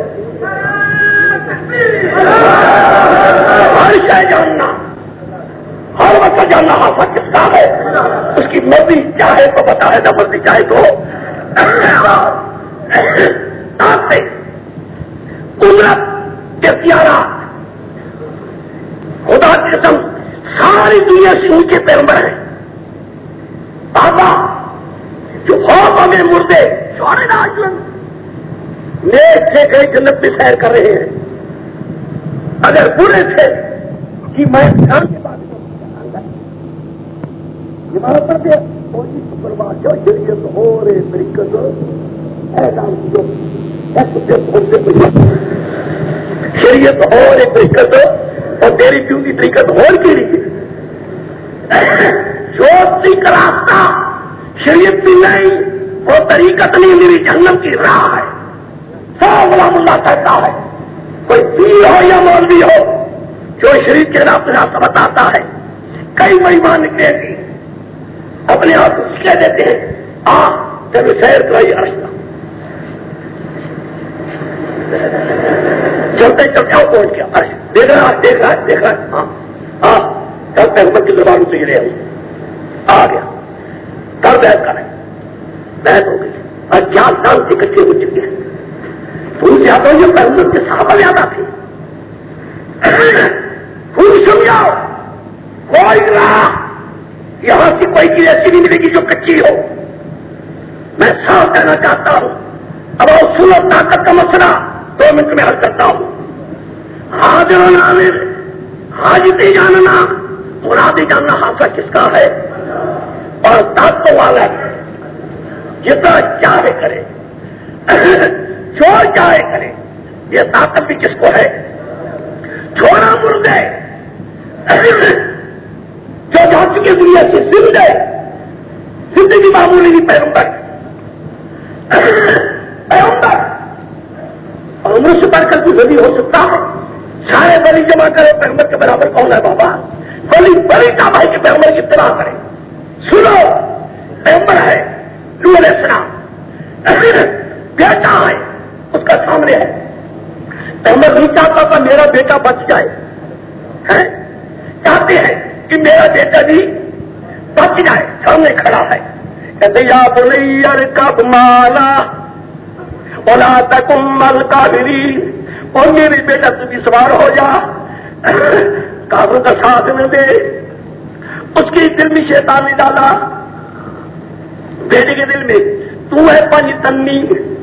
ہر شے جاننا، ہر وقت جاننا حاصل کس کا ہے، اس کی مرضی چاہے تو بتا ہے، نہ مرضی چاہے تو قدرت اختیارات خدا کی قسم ساری دنیا سے ان کے پیغمبر ہیں. بابا جو خوف میں مردے سورے راجن نیک تھے گئے جنت میں سیر کر رہے ہیں. اگر برے تھے کہ میں جان کے بعد شریعت ہو رہے طریقے شریعت ہو رہے طریقت اور تیری کیوں کی طریقت ہو کے لیے سوچتی کا راستہ شریعت بھی نہیں، وہ طریقت نہیں، میری جہنم کی راہ ہے. سب غلام اللہ کہتا ہے کوئی پیر ہو یا مولوی ہو جو شریعت کے راستے راستہ بتاتا ہے. کئی مہمان نکلے گی اپنے آپ کو کہہ دیتے ہیں آ جب سیر کرائی رشتہ چلتے چلتے آؤ پہنچ گیا. ارش دیکھ رہا دیکھ رہا دیکھ رہا ہاں ہاں کل پیغمبر کی زبان سے گرے ہوں آ گیا. کل بحث کریں بحث ہو گئی اور چار سال سے اکٹھے ہو چکے ہیں. پھول جاتا ہوں یہ پیغمبر کے صحابہ زیادہ تھے. پھول سمجھاؤ کوئی راہ یہاں سے کوئی چیز ایسی نہیں ملے گی جو کچی ہو. میں صاف کہنا چاہتا ہوں اب اصول اور طاقت کا مسئلہ دو منٹ میں حل کرتا ہوں. حاضر عامر حاجت جاننا مراد جاننا حاصل کس کا ہے اور طاقت والا جتنا چاہے کرے جو چاہے کرے. یہ طاقت بھی کس کو ہے؟ چھوڑا مردے جو جا چکے دنیا سے زندے زندگی معمولی نہیں. پیغمبر پیغمبر اور عمر سے بڑھ کر کوئی ولی ہو سکتا ہے؟ سارے ولی جمع کرے پیغمبر کے برابر کون ہے بابا؟ ولی بڑی کا بھائی کے پیغمبر کی اتباع کرے. سنو پیغمبر ہے نوح علیہ السلام بیٹا ہے اس کا سامنے ہے. پیغمبر نہیں چاہتا تھا میرا بیٹا بچ جائے، چاہتے ہیں کہ میرا بیٹا بھی بچ جائے. سامنے کھڑا ہے کہتے یا بنی ارکب معنا ولا تکن مع الکافرین، اور میرے بیٹا تو بھی سوار ہو جا، کافروں کا ساتھ نہ دے. اس کے دل میں شیطان نے ڈالا بیٹے کے دل میں تو ہے پنج تنی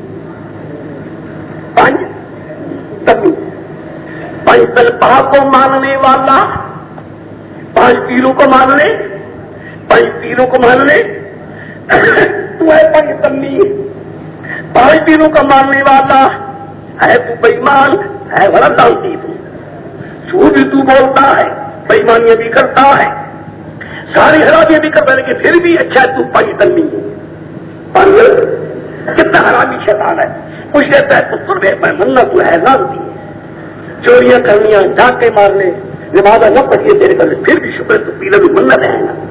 پنج تنی پنج تلپا کو ماننے والا، پانچ پیروں کو ماننے پانچ پیروں کو ماننے تو ہے پنج تنی پانچ پیروں کا ماننے والا ہے. تو بےمان ہے بڑا دانتی، تو سود بھی تو بولتا ہے، بےمانیاں بھی کرتا ہے، ساری حرامیاں بھی کرتا ہے، لیکن پھر بھی اچھا ہے تو پنج تنی پر کتنا حرامی شیطان ہے. کچھ کہتا ہے پتر بے میں منت تو ہے لانتی، چوریاں کرنیاں ڈاکے مارنے نمازہ نہ پڑھیے تیرے کر پھر بھی شکر تو پیلا بھی منت رہے گا.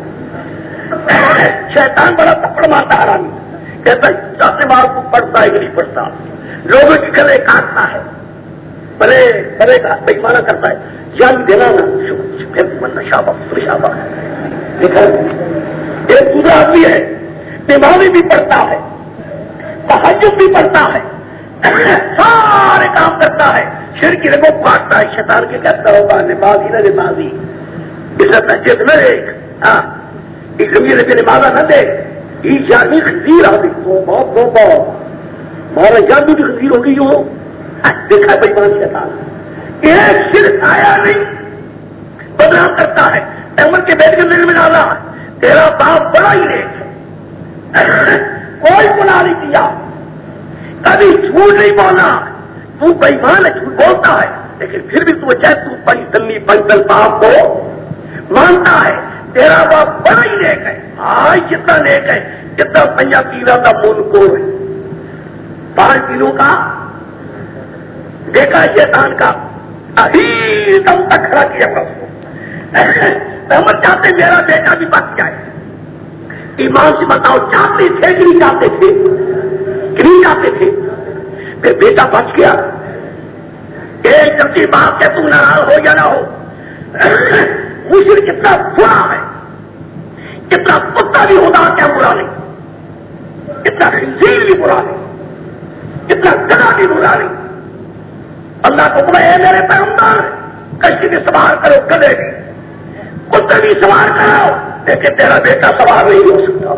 شیطان بڑا تپڑ مارتا حرامی، کہتا ہے جاتے مار کو پڑھتا ہے کہ نہیں پڑھتا، لوگوں کی گلے کاٹتا ہے، بڑے بڑے کا بےمانہ کرتا ہے. جان دینا نا من نشابہ نشابہ دیکھا ایک دوسرا آدمی ہے نمازی بھی پڑھتا ہے تہجد بھی پڑھتا ہے سارے کام کرتا ہے شرک کی رگوں کاٹتا ہے شیطان کے کہتا ہوگا نمازی نہ نمازی عزت نجت نہ دیکھ ہاں ایک زمین کے نمازہ نہ دے یہ جانی خزیر آ گئی تو بہت بہت بہت مارا جادو کی خزیر ہو گئی ہو دیکھا بھائی مان شیطان ایک شرک آیا نہیں بدنام کرتا ہے احمد کے بیٹھ کے دل میں ڈالا تیرا باپ بڑا ہی نیک ہے کوئی گناہ نہیں کیا کبھی جھوٹ نہیں بولا تو بےمان ہے جھوٹ بولتا ہے لیکن پھر بھی تو چاہے تو پنج دلی پنجل باپ کو مانتا ہے تیرا باپ بڑا ہی نیک ہے آج کتنا نیک ہے کتنا پنجا پیرا کا مون کو ہے پانچ دنوں کا دیکھا شیطان کا ابھی دم تک کھڑا کیا اس کو احمد چاہتے میرا بیٹا بھی بچ جائے ایمان سے بتاؤ چاہتے تھے کہ نہیں چاہتے تھے کہ نہیں چاہتے تھے پھر بیٹا بچ گیا ایک جبکہ بات کہ تم ناراض ہو یا نہ ہو مشرک کتنا برا ہے کتنا کتا بھی ہوتا کیا برا نہیں کتنا خنزیر بھی برا نہیں کتنا گدا بھی برا نہیں اللہ کو تمہیں اے میرے پیغمبر کشتی بھی سوار کرو گدے بھی کتے بھی سوار کرو لیکن تیرا بیٹا سوار نہیں ہو سکتا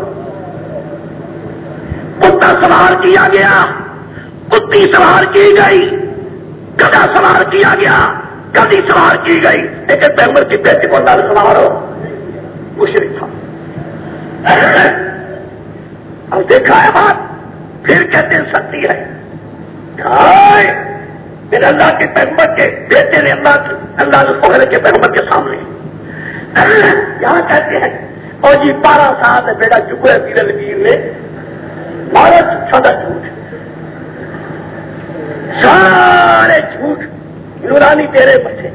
کتا سوار کیا گیا کتی سوار کی گئی گدا سوار کیا گیا گدی سوار کی گئی لیکن پیغمبر کی بیٹی کو اللہ سوار ہو مشرک تھا اب دیکھا ہے بات پھر کہتے ہیں سکتی ہے پھر اللہ کے پیغمبر کے بیٹے نے اللہ کی اللہ نے کے پیغمبر کے سامنے یہاں کہتے ہیں اور جی بارہ سال ہے بیٹا چکو ہے پیر الویر نے بارہ سادہ جھوٹ سارے جھوٹ نورانی تیرے بچے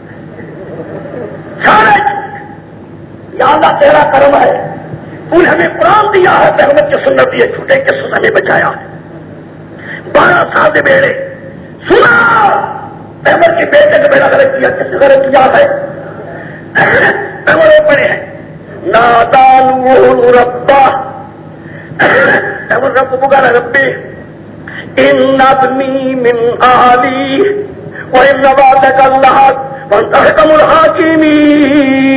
سارے جھوٹ یا اللہ تیرا کرم ہے انہیں ہمیں قرآن دیا ہے پیغمبر کی سنت دی ہے جھوٹے کے سن ہمیں بچایا ہے بارہ سال کے بیڑے سنا پیغمبر کے بیٹے نے بیڑا غلط کیا کس غلط کیا ہے پیغمبر پڑے ہیں نادانو ربا پیغمبر رب پکارا ربی ان ابنی من آلی وان وعدک اللہ وانت احکم الحاکمین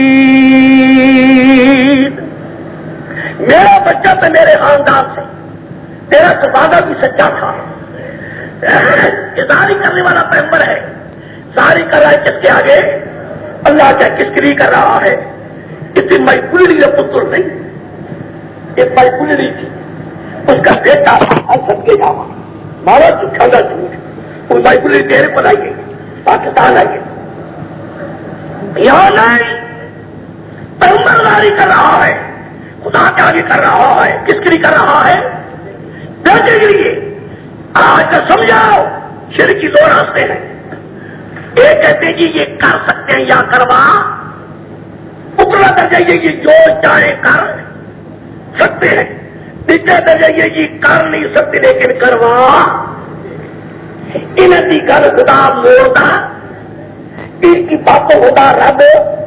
میرا بچہ تو میرے خاندان سے تیرا تو وعدہ بھی سچا تھا ظاہری کرنے والا پیغمبر ہے ظاہری کر رہا ہے کس کے آگے اللہ کیا کس کے لیے کر رہا ہے اس دن مائی پلڑی کا پتر نہیں ایک مائی پلڑی تھی اس کا بیٹا سب کے جاوا مارا جھوٹا کا جھوٹ وہ مائی پلڑی تیرے پر آئیے پاکستان آئیے یہاں نہیں پیغمبر ظاہری کر رہا ہے خدا کے آگے کر رہا ہے کس کے لیے کر رہا ہے بیٹے کے لیے آج تو سمجھاؤ شرک کی دو راستے ہیں ایک کہتے ہیں جی یہ کر سکتے ہیں یا کروا اتنا درجہ یہ جو چاہے کر سکتے ہیں تیسرا درجہ یہ کر نہیں سکتے لیکن کروا انہیں کی گھر خدا موڑتا ان کی باتوں ہوتا رب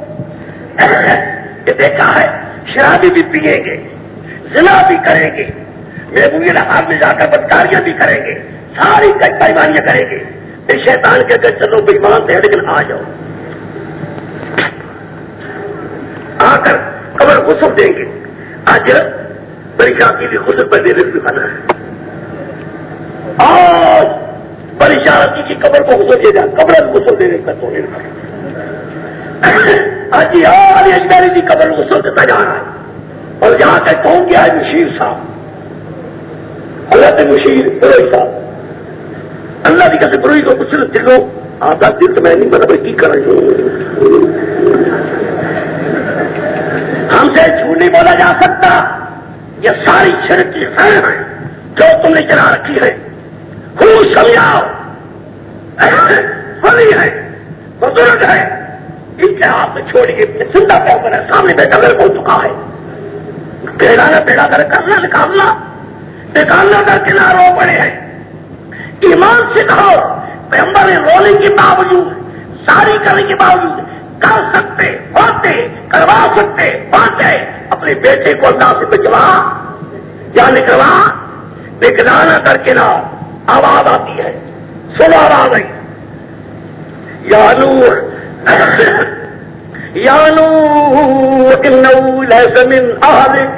یہ دیکھا ہے شرابی بھی پیئیں گے زنا بھی کریں گے محبوبی حال میں جا کر بدکاریاں بھی کریں گے ساری پیمانیاں کریں گے پھر شیطان کے اگر چلو بےمان سے لیکن آ جاؤ آ کر قبر غسل دیں گے آج بڑی شادی بھی غسل پر دے بھی بنا ہے آج بڑی شادی کی قبر کو غسل دے جا قبر غسل دینے کا سونے کا آج آج اجمیری کی قبر غسل دیتا جا رہا ہے اور یہاں تک کہوں گیا ہے مشیر صاحب اللہ کے مشیر بروئی صاحب اللہ کی کیسے بروئی کو کچھ دلو آدھا دل تو میں نہیں پتا بھائی کی کر رہی ہوں ہم سے جھوٹ نہیں بولا جا سکتا یہ ساری شرک کی خیر ہے جو تم نے چلا رکھی ہے خوب سمجھاؤ ولی ہے بزرگ ہے ان کے ہاتھ میں چھوڑیے زندہ پیغمبر ہے سامنے بیٹھا کر ہو چکا ہے پیڑا نہ پیڑا کر کرنا نکالنا نکالنا کر کے نہ رو پڑے ہیں ایمان سے کہو پیغمبر نے رونے کے باوجود ساری کرنے کے باوجود کر سکتے ہوتے کروا سکتے پاتے اپنے بیٹے کو اللہ سے بچوا یا نکلوا، نکلانا کر کے نہ آواز آتی ہے، سن آواز آئی، یا نور یا نور انہ لیس من اہلک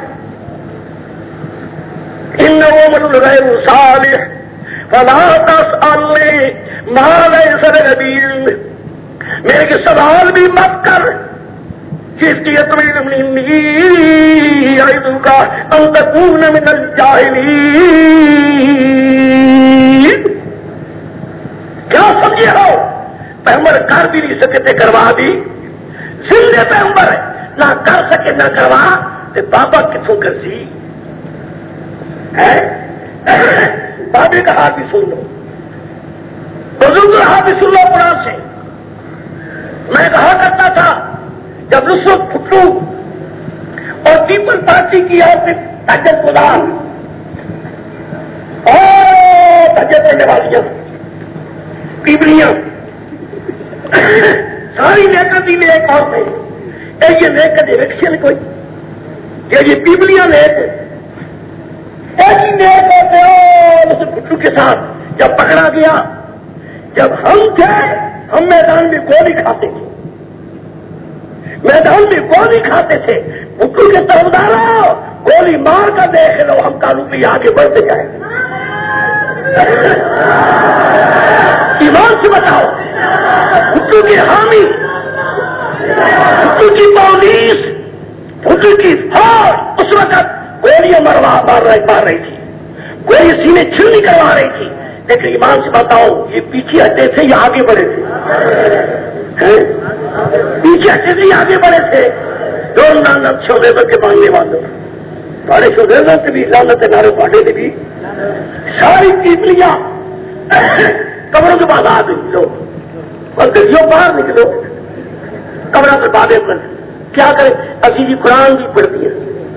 انہ من غیر صالح فلا تسألنی ما لیس لک به علم، میرے کے سوال بھی مت کر جس کی یتویل منی یعظک ان تکون من الجاہلین، کیا سمجھے ہو پیغمبر کر بھی نہیں سکتے کروا دی، زندے پیغمبر ہے نہ کر سکے نہ کروا، تے بابا کتوں کر سی ہے؟ بابے کا ہاتھ بھی سن لو، بزرگ کا ہاتھ بھی سن لو قرآن سے۔ میں کہا کرتا تھا جب رسو پھٹو اور پیپل پارٹی کی آپ نے تاجت گزار اور تاجت کرنے والیاں پیپلیاں ساری نیکر دی نیک اور تھے، یہ نیکر ڈائریکشن کوئی یہ پیپلیاں نیک ایسی نیک ہوتے اور پھٹو کے ساتھ جب پکڑا گیا، جب ہم تھے ہم میدان میں گولی کھاتے تھے، میدان میں گولی کھاتے تھے، پھٹو کے طرفداروں گولی مار کر دیکھ لو ہم کالو پہ آگے بڑھتے جائیں، ایمان سے بتاؤ، پھٹو کے حامی، پھٹو کی پولیس، پھٹو کی فوج اس وقت گولیاں مروا مار رہی تھی، گولی سینے چھلنی کروا رہی تھی، لیکن ایمان سے بتاؤ یہ پیچھے ہٹے تھے یا آگے بڑھے تھے؟ پیچھے ہٹے تھے یا آگے بڑھے تھے؟ دو لانت شودیبت کے مانگنے والوں بڑے شودیبت سے بھی لانت نارے پاٹے سے بھی ساری پیپلیاں قبروں کے بعد آ گئی لوگ اور گلیوں باہر نکلو قبروں کے بعد کیا کریں؟ اسی جی قرآن بھی پڑھتی ہے،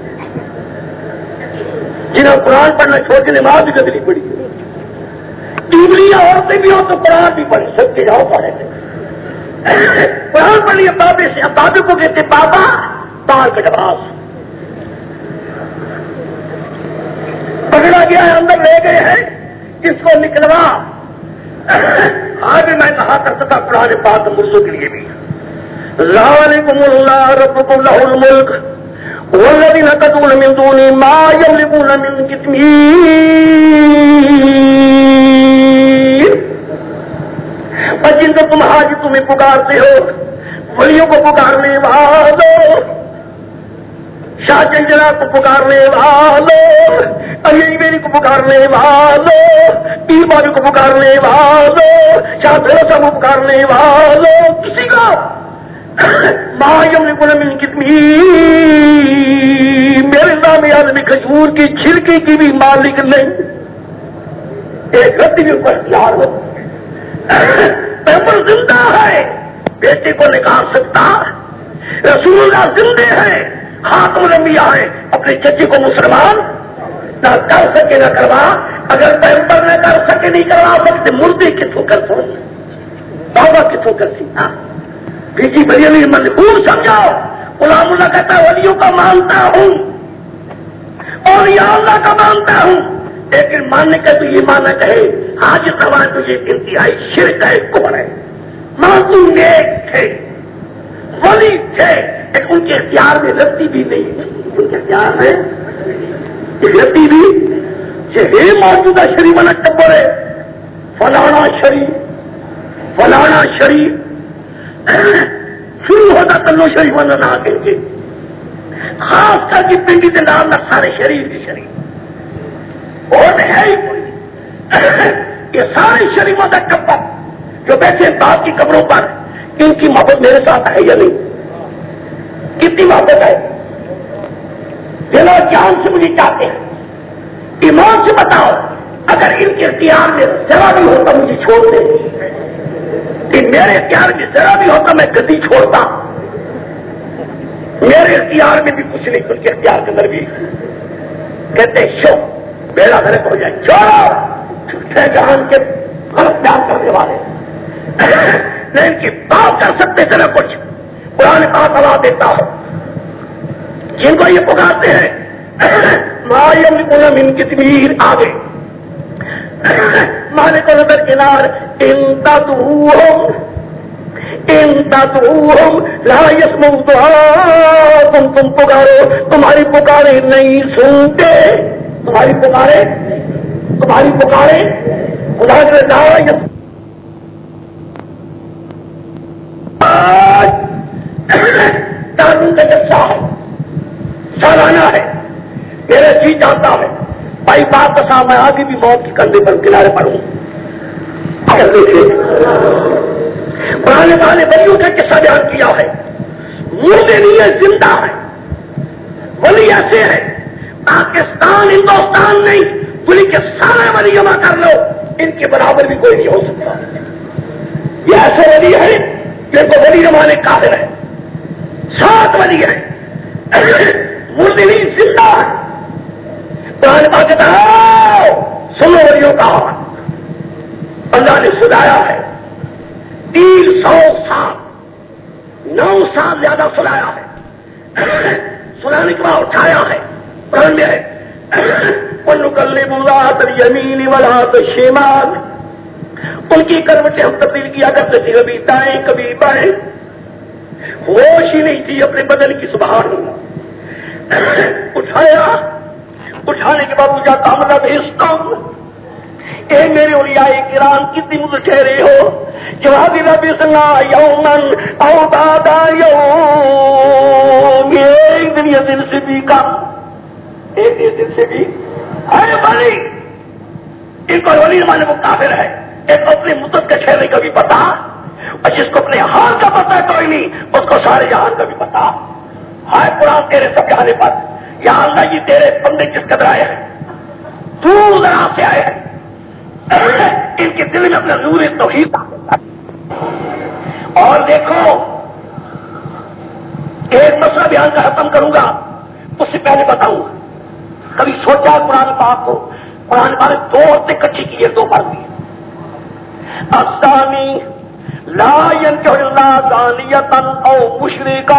جنہیں قرآن پڑھنا چھوڑ کے نماز بھی کبھی نہیں پڑھی، ٹیبلیاں عورتیں بھی ہو تو قرآن بھی پڑھے، سب کے جاؤ پڑھے قرآن پڑھ لیے بابے سے، اب بابے کو کہتے بابا بال کا لباس پکڑا گیا ہے، اندر لے گئے ہیں، اس کو نکلوا۔ آج میں کہا کرتا تھا قرآن پاک مردوں کے لیے بھی ذالکم اللہ ربکم لہ الملک والذین تدعون من دونہ ما یملکون من قطمیر، اور جن کو تم حاجتوں میں پکارتے ہو، ولیوں کو پکارنے والوں، شاہ جنجلا کو پکارنے والوں، علی میری کو پکارنے والوں، پیر بابی کو پکارنے والوں، شاہ بھروسہ کو پکارنے والوں، کسی کو ما یملکون من قطمیر، میرے نام آدمی کھجور کی چھلکی کی بھی مالک نہیں، ایک رتی بھی اوپر اختیار ہو، پیغمبر زندہ ہے، بیٹے کو نکال سکتا، رسول اللہ زندے ہے، خاتم الانبیاء ہے، اپنے چچے کو مسلمان نہ کر سکے نہ کروا، اگر پیغمبر نہ کر سکے نہیں کروا سکتے مردے کتوں کر سو بابا کتوں کر سیکھا، بیٹی بڑی علی مجبور سمجھاؤ، غلام اللہ کہتا ہے ولیوں کا مانتا ہوں اور یا اللہ کا مانتا ہوں، لیکن ماننے کا تو یہ مانا کہے آج سوال تجھے انتہائی شرک ہے، کفر ہے، معصوم نیک تھے ولی تھے، لیکن ان کے اختیار میں رتی بھی نہیں، ان کے اختیار میں رتی بھی یہ موجودہ شریف والا ٹبر ہے، فلانا شریف فلانا شریف شروع ہوتا تنو شریف والا نہ کہہ کے، خاص کر کے پنڈی کے نام نہ سارے شریف کی شریف اور ہے ہی کوئی، یہ سارے شریفوں کا ٹبر جو بیٹھے باپ کی قبروں پر، ان کی محبت میرے ساتھ ہے یا نہیں؟ کتنی محبت ہے؟ دل اور جان سے مجھے چاہتے ہیں، ایمان سے بتاؤ اگر ان کے اختیار میں ذرا بھی ہوتا مجھے چھوڑ دے، کہ میرے اختیار میں ذرا بھی ہوتا میں گدی چھوڑتا، میرے اختیار میں بھی کچھ نہیں، ان کے اختیار کے اندر بھی کہتے شو بیڑا غلط ہو جائے، چھوڑو جھوٹے جہان کے غلط بیان کرنے والے نہیں، ان کی بات کر سکتے تھے نہ کچھ، قرآن پاک اللہ دیتا ہے جن کو یہ پکارتے ہیں ما یملکون من قطمیر آگے مالک الدرکنار ان تدعوہم ان تدعوہم لا یسمعوا دعاءکم تم پکارو تمہاری پکارے نہیں سنتے تمہاری پکارے تمہاری پکارے خدا کے لا یسمعوا کا جلسہ ہے سالانہ ہے میرا جی چاہتا ہے بھائی بات بسا میں آگے بھی موت کے کندھے پر کنارے پر ہوں پرانے پرانے بلیوں کا قصہ بیان کیا ہے مردے نہیں ہے زندہ ہے ولی ایسے ہے پاکستان ہندوستان نہیں ولی کے سارے ولی جمع کر لو ان کے برابر بھی کوئی نہیں ہو سکتا یہ ایسے ولی ہے جن کو ولی جمانے قادر ہے سات ولی ہے مردے نہیں زندہ ہے قرآن پاک کہتا ہے سنو ولیوں کا اللہ نے سنایا ہے تین سو سال نو سال زیادہ سنایا ہے سنانے کے بعد اٹھایا ہے قرآن میں ہے وَنُقَلِّبُ ذَاتَ الْيَمِينِ وَذَاتَ الشِّمَالِ ان کی کروٹیں ہم تبدیل کیا کرتے تھے کبھی دائیں کبھی بائیں ہوش ہی نہیں تھی اپنے بدن کی سبحان اللہ اٹھایا اٹھانے کے بعد مجھے کاملہ بھیجتا ہوں اے میرے اولیاء کرام کتنی مجھے ٹھہرے ہو جواب نبی صلی اللہ یومن او بعد یوم ایک دن یا دن سے بھی کم ایک دن سے بھی ہے ولی ان کو ولی ہمارے مقابل ہے ایک اپنے مدت کے ٹھہرے کا بھی پتا اور جس کو اپنے حال کا پتا ہے کوئی نہیں اس کو سارے جہان کا بھی پتا ہائے قرآن تیرے سب جانے پر یا اللہ جی تیرے بندے کس قدر آئے ہیں تو ذرا سے آئے ہیں ان کے دل میں اپنا نور توحید اور دیکھو ایک مسئلہ بیان کا ختم کروں گا اس سے پہلے بتاؤں گا کبھی سوچا قرآن پاک کو قرآن پاک نے دو عورتیں کچھی کی ہے دو مرد دی الزانی لا ينكح الا زانیۃ او مشرکا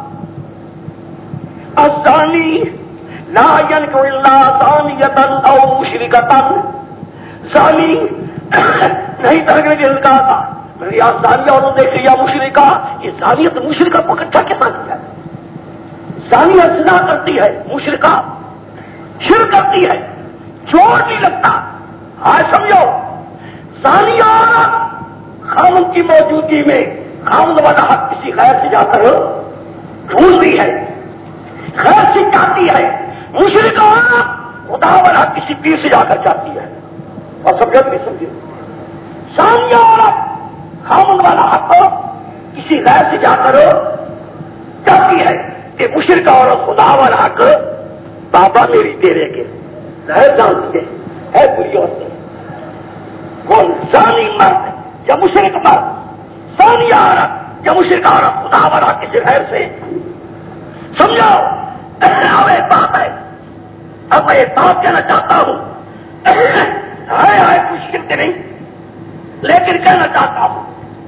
الزانی لا ينكح الا زانیۃ او مشرکۃ زانی نہیں ترکنے کے کہا تھا یا زانیہ اور دیکھ یا مشرکہ یہ زانیت مشرکہ کو اکٹھا کیسا کیا زانیہ زنا کرتی ہے مشرکہ شرک کرتی ہے چوٹ نہیں لگتا ہاں سمجھو زانیہ عورت خاوند کی موجودگی میں خاوند والا حق کسی غیر سے جا کر ڈھونڈتی ہے غیر سے چاہتی ہے مشرکہ عورت خدا والا کسی پیر سے جا کر چاہتی ہے اور سمجھو نہیں سمجھے زانیہ عورت خاوند والا حق کسی غیر سے جا کر چاہتی ہے کہ مشرکہ عورت خدا والا حق بابا میری تیرے کے غیر جانتی ہے بری عورتیں کون زانی مرد یا مشرک مرد زانیہ عورت یا مشرکہ عورت خدا والا کسی غیر سے سمجھو اب ایک بات ہے اب میں ایک بات کہنا چاہتا ہوں آئے آئے کچھ کرتے نہیں لیکن کہنا چاہتا ہوں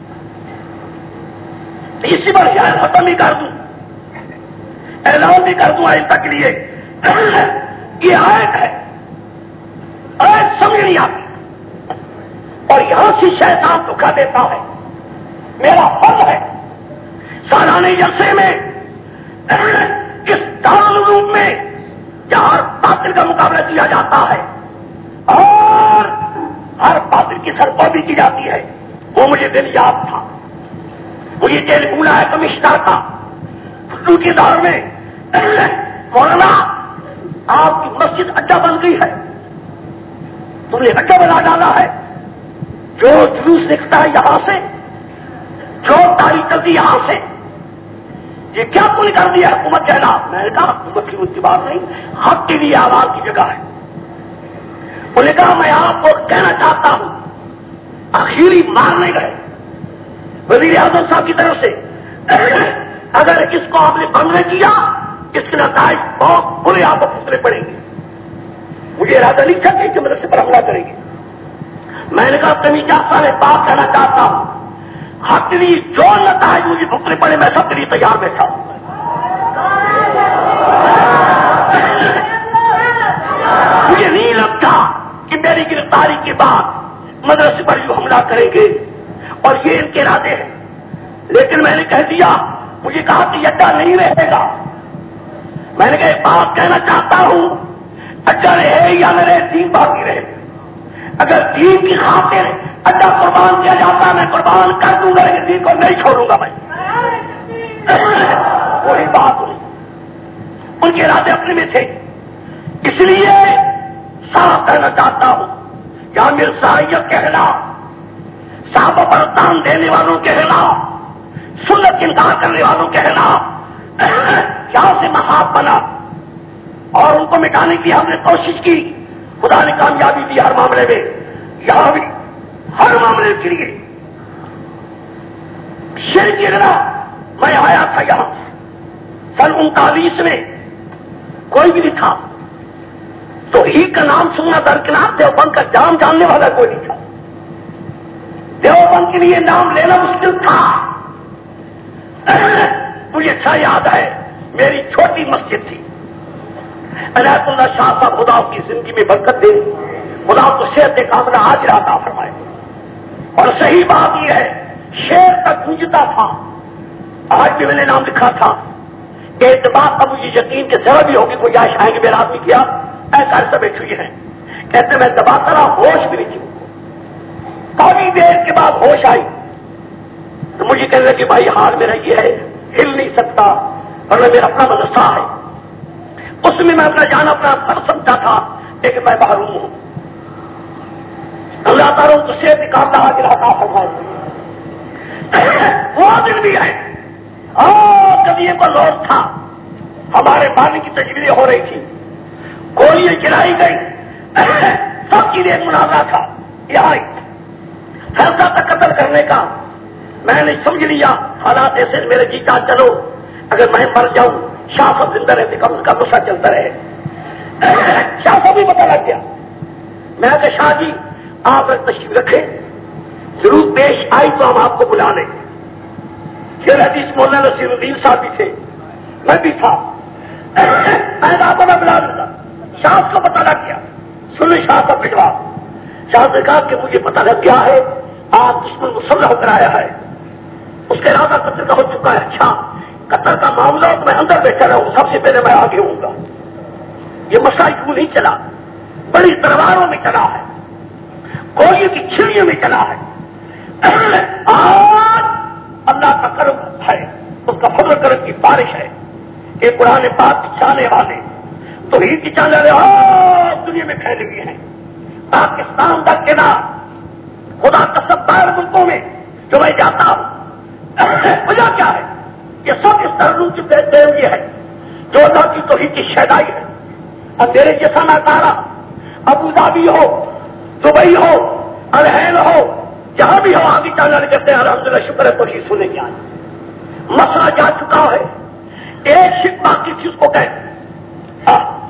اسی بار شاید ختم ہی کر دوں اعلان بھی کر دوں آئندہ کے لیے یہ آیت ہے آیت سمجھ نہیں آتی اور یہاں سے شیطان دھوکا دیتا ہے میرا فرض ہے سالانہ جلسے میں اس دارالعلوم میں جہاں باطل کا مقابلہ کیا جاتا ہے اور ہر باطل کی سرپابی کی جاتی ہے وہ مجھے دل یاد تھا مجھے جیل بولا ہے کمشنر تھا کے دور میں مولانا آپ کی مسجد اڈا بن گئی ہے تم نے اڈا بنا ڈالا ہے جو جلوس نکلتا ہے یہاں سے جو تاریخ چلتی یہاں سے یہ کیا تم نے کر دیا حکومت کہنا میں نے کہا حکومت کی مجھ بات نہیں حق کے لیے آواز کی جگہ ہے انہوں نے کہا میں آپ کو کہنا چاہتا ہوں آخری مارنے گئے وزیر اعظم صاحب کی طرف سے اگر اس کو آپ نے بند نہ کیا اس کے نتائج بہت برے آپ کو پھسلے پڑیں گے مجھے ارادہ نہیں چاہتے کہ مدرسے پر حملہ کریں گے میں نے کہا تمی چاہتا ہے بات کہنا چاہتا ہوں ہتھیلی جو نتائج مجھے بھگتنے پڑے میں سب کے لیے تیار بیٹھا ہوں. مجھے نہیں لگتا کہ میری گرفتاری کے بعد مدرسے پر جو حملہ کریں گے اور یہ ان کے ارادے ہیں. لیکن میں نے کہہ دیا, مجھے کہا کہ یہ اڈا نہیں رہے گا. میں نے کہا ایک بات کہنا چاہتا ہوں, اڈا رہے یا نہ رہے دین باقی رہے. اگر دین کی خاطر اڈا قربان کیا جاتا میں قربان کر دوں گا, لیکن دین کو نہیں چھوڑوں گا. میں وہی بات ہوئی, ان کے ارادے اپنے میں تھے. اس لیے صاف کہنا چاہتا ہوں, یا مرزائیت کے خلاف, صحابہ پر دان دینے والوں کے خلاف, سنت انکار کرنے والوں کے خلاف یہاں سے محاب بنا اور ان کو مٹانے کی ہم نے کوشش کی. خدا نے کامیابی دی ہر معاملے میں, یہاں بھی ہر معاملے کے لیے. شیر کی خلاف میں آیا تھا یہاں سن انتالیس میں, کوئی بھی نہیں تھا. تو ہی کا نام سننا درکنار, دیوبند کا جام جاننے والا کوئی نہیں تھا. دیوبند کے لیے نام لینا مشکل تھا. مجھے اچھا یاد ہے, میری چھوٹی مسجد تھی. عنایت اللہ شاہ صاحب خدا کی زندگی میں برکت دے, خدا کو صحت کاملہ آج عطا فرمائے. اور صحیح بات یہ ہے, شیر تک گونجتا تھا. آج بھی میں نے نام لکھا تھا. اعتبار کا مجھے یقین کہ ذرا بھی ہوگی کوئی آئے آئیں گے میرا آدمی کیا ایسا ایسا بیٹھ ہوئی ہے. کہتے میں دباتا رہا, ہوش بھی نہیں تھی. کافی دیر کے بعد ہوش آئی تو مجھے کہنے لگے بھائی حال میرا یہ ہے, ہل نہیں سکتا, ورنہ میرا اپنا مدرسہ ہے. اس میں میں اپنا جانا اپنا سب سمجھا تھا, لیکن میں محروم ہوں. اللہ تعالیٰ تو صحت نکالتا آ کے رہتا فرمائے. وہ دن بھی ہے, کبھی ایک لوٹ تھا, ہمارے پانی کی تجویزیں ہو رہی تھی, گولیاں چلائی گئی, سب چیزیں ایک مناظرہ تھا. یہاں فیصلہ تھا قتل کرنے کا. میں نے سمجھ لیا حالات ایسے میرے جیتا چلو, اگر میں مر جاؤں شاہ صاحب زندہ رہتے کم اس کا غصہ چلتا رہے. شاہ صاحب بھی پتا لگ گیا. میں کہ شاہ جی آپ تشریف رکھیں, ضرور پیش آئی تو ہم آپ کو بلا لیں. پھر حدیث مولانا نصیر الدین صاحب بھی تھے, میں بھی تھا. میں آپ کو میں بلا دوں گا. شاہ کو پتا لگ گیا, سن شاہ صاحب بھجوا. شاہ نے کہا کہ مجھے پتا لگ گیا ہے آپ دشمن مسلح ہو کر آیا ہے, اس کے ارادہ قتل کا ہو چکا ہے. اچھا قتل کا معاملہ تو میں اندر بیٹھا رہا ہوں, سب سے پہلے میں آگے ہوں گا. یہ مسئلہ کیوں نہیں چلا, بڑی تلواروں میں چلا ہے, گولیوں کی چھڑیوں میں چلا ہے. آج اللہ کا کرم ہے, اس کا فضل کرم کی بارش ہے کہ قرآن پاک کی چاہنے والے تو ہی کی چاہنے والے دنیا میں پھیلے ہوئے ہیں. پاکستان کا کنار خدا کا سب باہر ملکوں میں جو میں جاتا ہوں, وجہ کیا ہے, یہ سب اس طرح کی دیوی ہے جو اللہ کی توحید کی شہدائی ہے. اب میرے جیسا نہ تارا ابو ظبی ہو, دبئی ہو, الحین ہو, جہاں بھی ہو آگے چاہنا نہیں کرتے الحمد للہ شکر ہے توحید سنے کے آئے. مسئلہ جا چکا ہے, ایک شک باقی چیز کو کہتے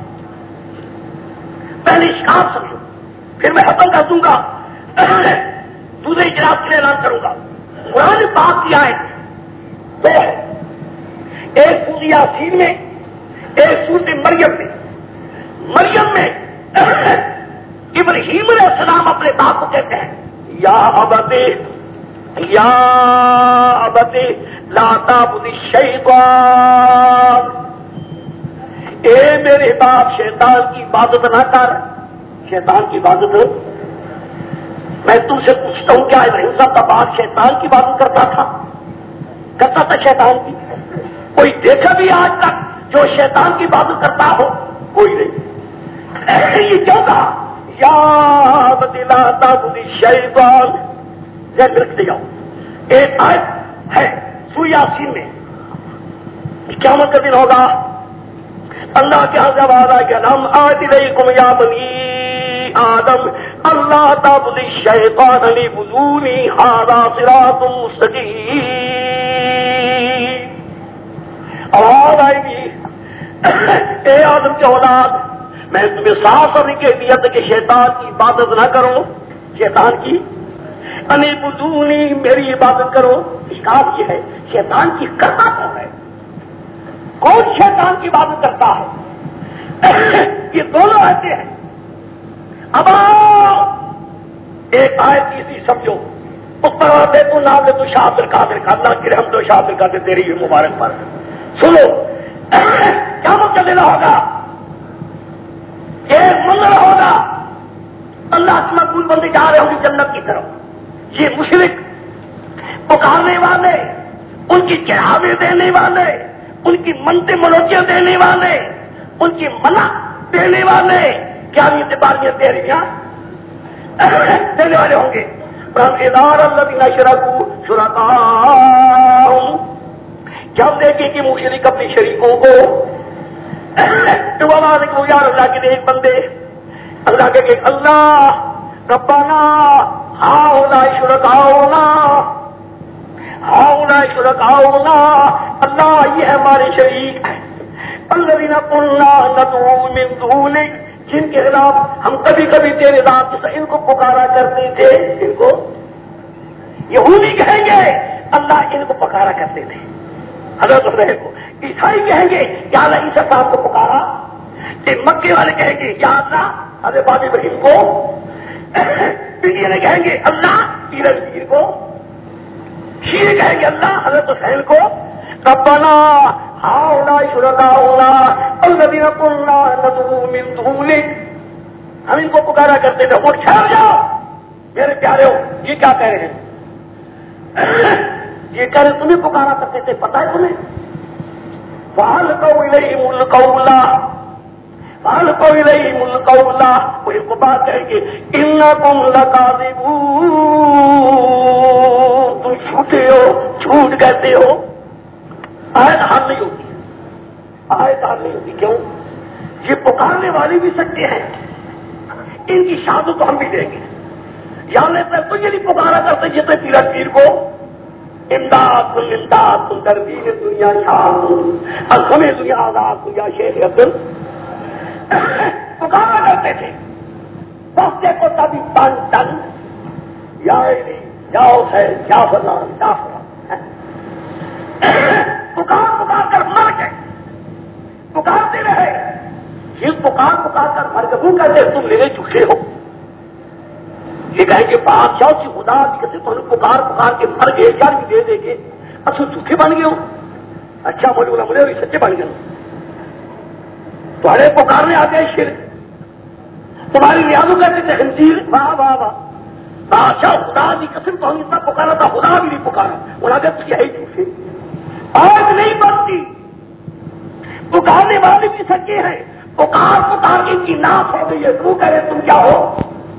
پہلے شکار سمجھو, پھر میں ختم کر دوں گا, دوسرے اجلاس کے لیے اعلان کروں گا. قرآن پاک کی آیت دو ہے, ایک سورۃ یاسین میں, ایک سورۃ مریم میں. مریم میں ابراہیم علیہ السلام اپنے باپ کو کہتے ہیں یا ابتی یا ابتی لا تعبد الشیطان, اے میرے باپ شیطان کی عبادت نہ کر. شیطان کی عبادت, میں تم سے پوچھتا ہوں کیا ابراہیم صاحب کا باپ شیطان کی عبادت کرتا تھا, کرتا تھا شیطان کی؟ کوئی دیکھا بھی آج تک جو شیطان کی عبادت کرتا ہو؟ کوئی نہیں. ایسے یہ کیوں کہا یا بدلا تعبد الشیطان؟ ذہن رکھتے جاؤ. ایک آیت ہے سورۃ یاسین میں, قیامت کا دن ہوگا, اللہ کے یہاں سے آواز آئے گا لم آت الیکم یا بنی آدم اللہ تعبد الشیطان لبدونی ھذا صراط مستقیم. آواز آئے گی اے آدم کے اولاد, میں تمہیں صاف اور کہہ دیا تھا کہ شیطان کی عبادت نہ کرو. شیطان کی انیبدونی میری عبادت کرو. اشکال یہ ہے شیطان کی کرتا کون ہے؟ کون شیطان کی عبادت کرتا ہے؟ یہ دونوں ایسے ہیں. اب ایک آیت تیسری سمجھو اس پر آتے تو نام دے تو شاطر قادر کا اللہ کی رحمت و شاطر قادر تیری ہی مبارک پر. سنو کیا مقدمہ ہوگا؟ ایک منظر ہوگا اللہ کی مقبول بندے جا رہے ہوں گے جنت کی طرف. یہ مشرک پکارنے والے، ان کی چڑھاوے دینے والے، ان کی منتے منوتیاں دینے والے، ان کی منع دینے والے کیا یہ اعتبار میں تیریاں دینے والے ہوں گے. ادار اللہ شرکو شرکا جب دیکھیں کہ مشرک اپنے شریکوں کو تو یار اللہ کے ایک بندے اللہ کے کہ اللہ ربنا ہاؤنا شرکاؤنا ہاؤنا شرکاؤنا اللہ یہ ہمارے شریک ہیں الذین قلنا ندعو من دونک جن کے خلاف ہم کبھی کبھی تیرے ذات سے ان کو پکارا کرتے تھے. ان کو یہودی کہیں گے اللہ ان کو پکارا کرتے تھے حضرت حسین کو. عیسائی کہیں گے یا اللہ عیسیٰ صاحب کو پکارا. مکے والے کہیں گے یا اللہ حضرت باب ابراہیم کو. پیڑھی کہیں گے اللہ پیرل پیر کو. شیعہ کہیں گے اللہ حضرت حسین کو. ربنا ہؤلاء شرکاؤنا الذین قلنا ندعو من دونک ہم ان کو پکارا کرتے تھے. اٹھ ٹھہر جاؤ میرے پیارے ہو. یہ کیا کہہ رہے ہیں؟ یہ کہہ رہے تمہیں پکارا کرتے تھے پتہ ہے تمہیں؟ فَأَلْقَوْا إِلَيْهِمُ الْقَوْلَ فَأَلْقَوْا إِلَيْهِمُ الْقَوْلَ وہ ان کو بات کہیں گے إِنَّكُمْ لَكَاذِبُونَ تم جھوٹے ہو، جھوٹ کہتے ہو. آیت حال نہیں ہوتی آیت حال نہیں ہوتی. کیوں؟ یہ پکارنے والے بھی سچے ہیں. ان کی شہادت تو ہم بھی دیں گے. یا لیتے تو یہ نہیں پکارا کرتے جیسے پیرا پیر کو امداد کن امداد کن در دین دنیا شاہ الخم دنیا آزاد دنیا شیخ عبدل پکارا کرتے تھے. بستے کو تبھی تن تن یا جاؤ ہے کیا فلان کیا فلان پکار پکار کر مر گئے. پکارتے رہے. یہ پکار پکار کر مر گئے. وہ کہتے تم میرے جھوٹے ہو. یہ کہیں کہ بادشاہ سے خدا کہتے تو پکار پکار کے مر گئے کیا بھی دے دے گے. اچھا جھوٹے بن گئے ہو. اچھا مجھے بولا مجھے سچے بن گئے. تمہارے پکارنے آتے ہیں شرک. تمہاری ریاضو کہتے تھے خنزیر. واہ واہ واہ. بادشاہ خدا کی قسم تو ہم اتنا پکارا تھا خدا بھی نہیں پکارا. انہوں نے کہا یہی جھوٹے. آج نہیں بنتی. پکارنے والے بھی سچے ہیں. پکار پکار کے ان کی ناف ہو گئی ہے. تو کہہ رہے تم کیا ہو؟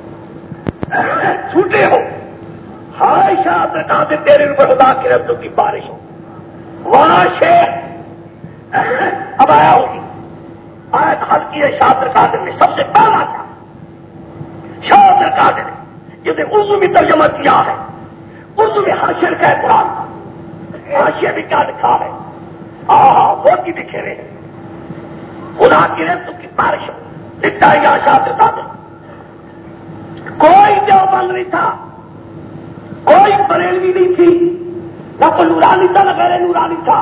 جھوٹے ہو. ہائے شاہ کہا سے تیرے اوپر خدا کی رحمتوں کی بارش ہو. وہاں شیخ اب آیا ہوگی آیت حل کی ہے. شاطر قادر نے سب سے پہلا تھا. شاطر قادر نے جسے اردو میں ترجمہ کیا ہے. اردو میں حاشر کا ہے قرآن. حاشیہ بھی کیا لکھا ہے؟ آہا موتی بکھیرے خدا کی رحمتوں کی بارش ہو. لکھتا ہے یہاں شاطر قادر. کوئی دیوبند نہیں تھا. کوئی بریلوی نہیں تھی. نہ کوئی نورانی تھا نہ غیر نورانی تھا.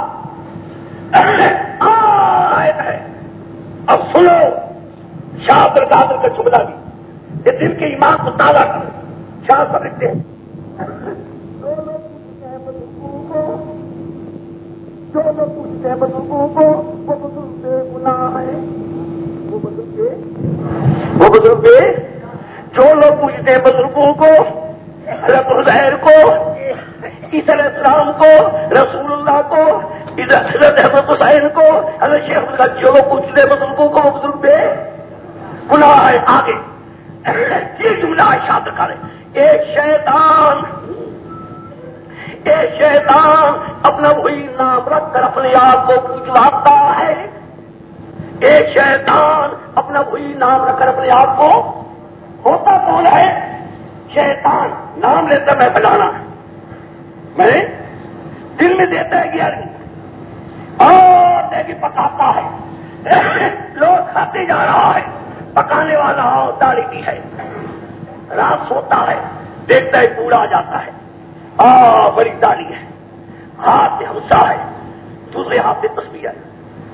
آیت ہے. اب سنو شاہ عبد القادر کا جملہ بھی یہ دل کے ایمان کو تازہ کرو. شاہ صاحب لکھتے ہیں جو لوگ پوچھتے ہیں بزرگوں کو وہ بزرگ بے گناہ ہے. وہ بزرگ وہ بزرگ جو لوگ پوچھتے ہیں بزرگوں کو حضرت حضیر کو عیسی علیہ السلام کو رسول اللہ کو حضرت حضرت حسین کو حضرت شیخ اللہ جو لوگ پوچھتے ہیں بزرگوں کو وہ بزرگ بے گناہ ہے. آگے یہ جملہ ہے شاطر کا ہے. ایک شیطان ایک شیطان اپنا وہی نام رکھ کر اپنے آپ کو پوچھواتا ہے. ایک شیطان اپنا وہی نام رکھ کر اپنے آپ کو ہوتا کون ہے؟ شیطان نام لیتا میں بلانا میں دل میں دیتا ہے کہ اور دے کے پکاتا ہے. لوگ کھاتے جا رہا ہے. پکانے والا داڑھی کی ہے. رات سوتا ہے دیکھتا ہے بوڑھا آ جاتا ہے، آ بڑی داڑھی ہے، ہاتھ میں ہمسا ہے، دوسرے ہاتھ میں تسبیح ہے،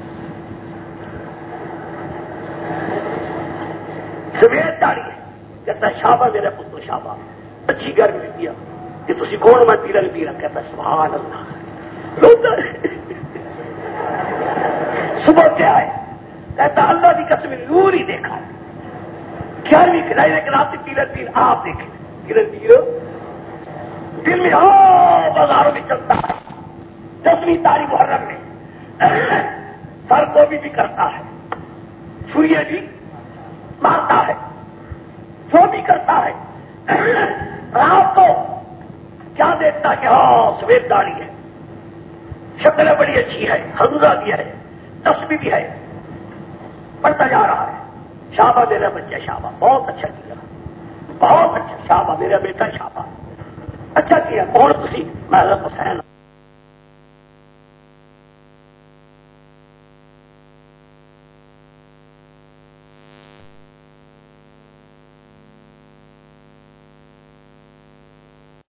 سفید داڑھی ہے، کہتا ہے شابہ میرا پتر شابہ، اچھی گھر میں دیا کہ تسی کون میں پیرا نہیں پیرا، کہتا ہے سبحان اللہ، روتا ہے۔ صبح کیا ہے، کہتا اللہ کی قسم نور ہی دیکھا ہے، گیارہویں کھلائی لیکن آپ کی پیلر پیر آپ دیکھیں پیلر پیر دل میں ہاں بازاروں میں چلتا ہے، دسویں تاریخ محرم میں سر کو بھی, بھی کرتا ہے، چھریے بھی مارتا ہے، جو بھی کرتا ہے، رات کو کیا دیکھتا کہ ہاں سفید داڑھی ہے، شکل بڑی اچھی ہے، حضورہ بھی ہے، تسبیح بھی ہے، پڑھتا جا رہا ہے، شابہ میرا بچہ شابہ بہت اچھا کیا، بہت اچھا شابہ میرا بیٹا شابہ اچھا کیا، کون خوشی میں حسین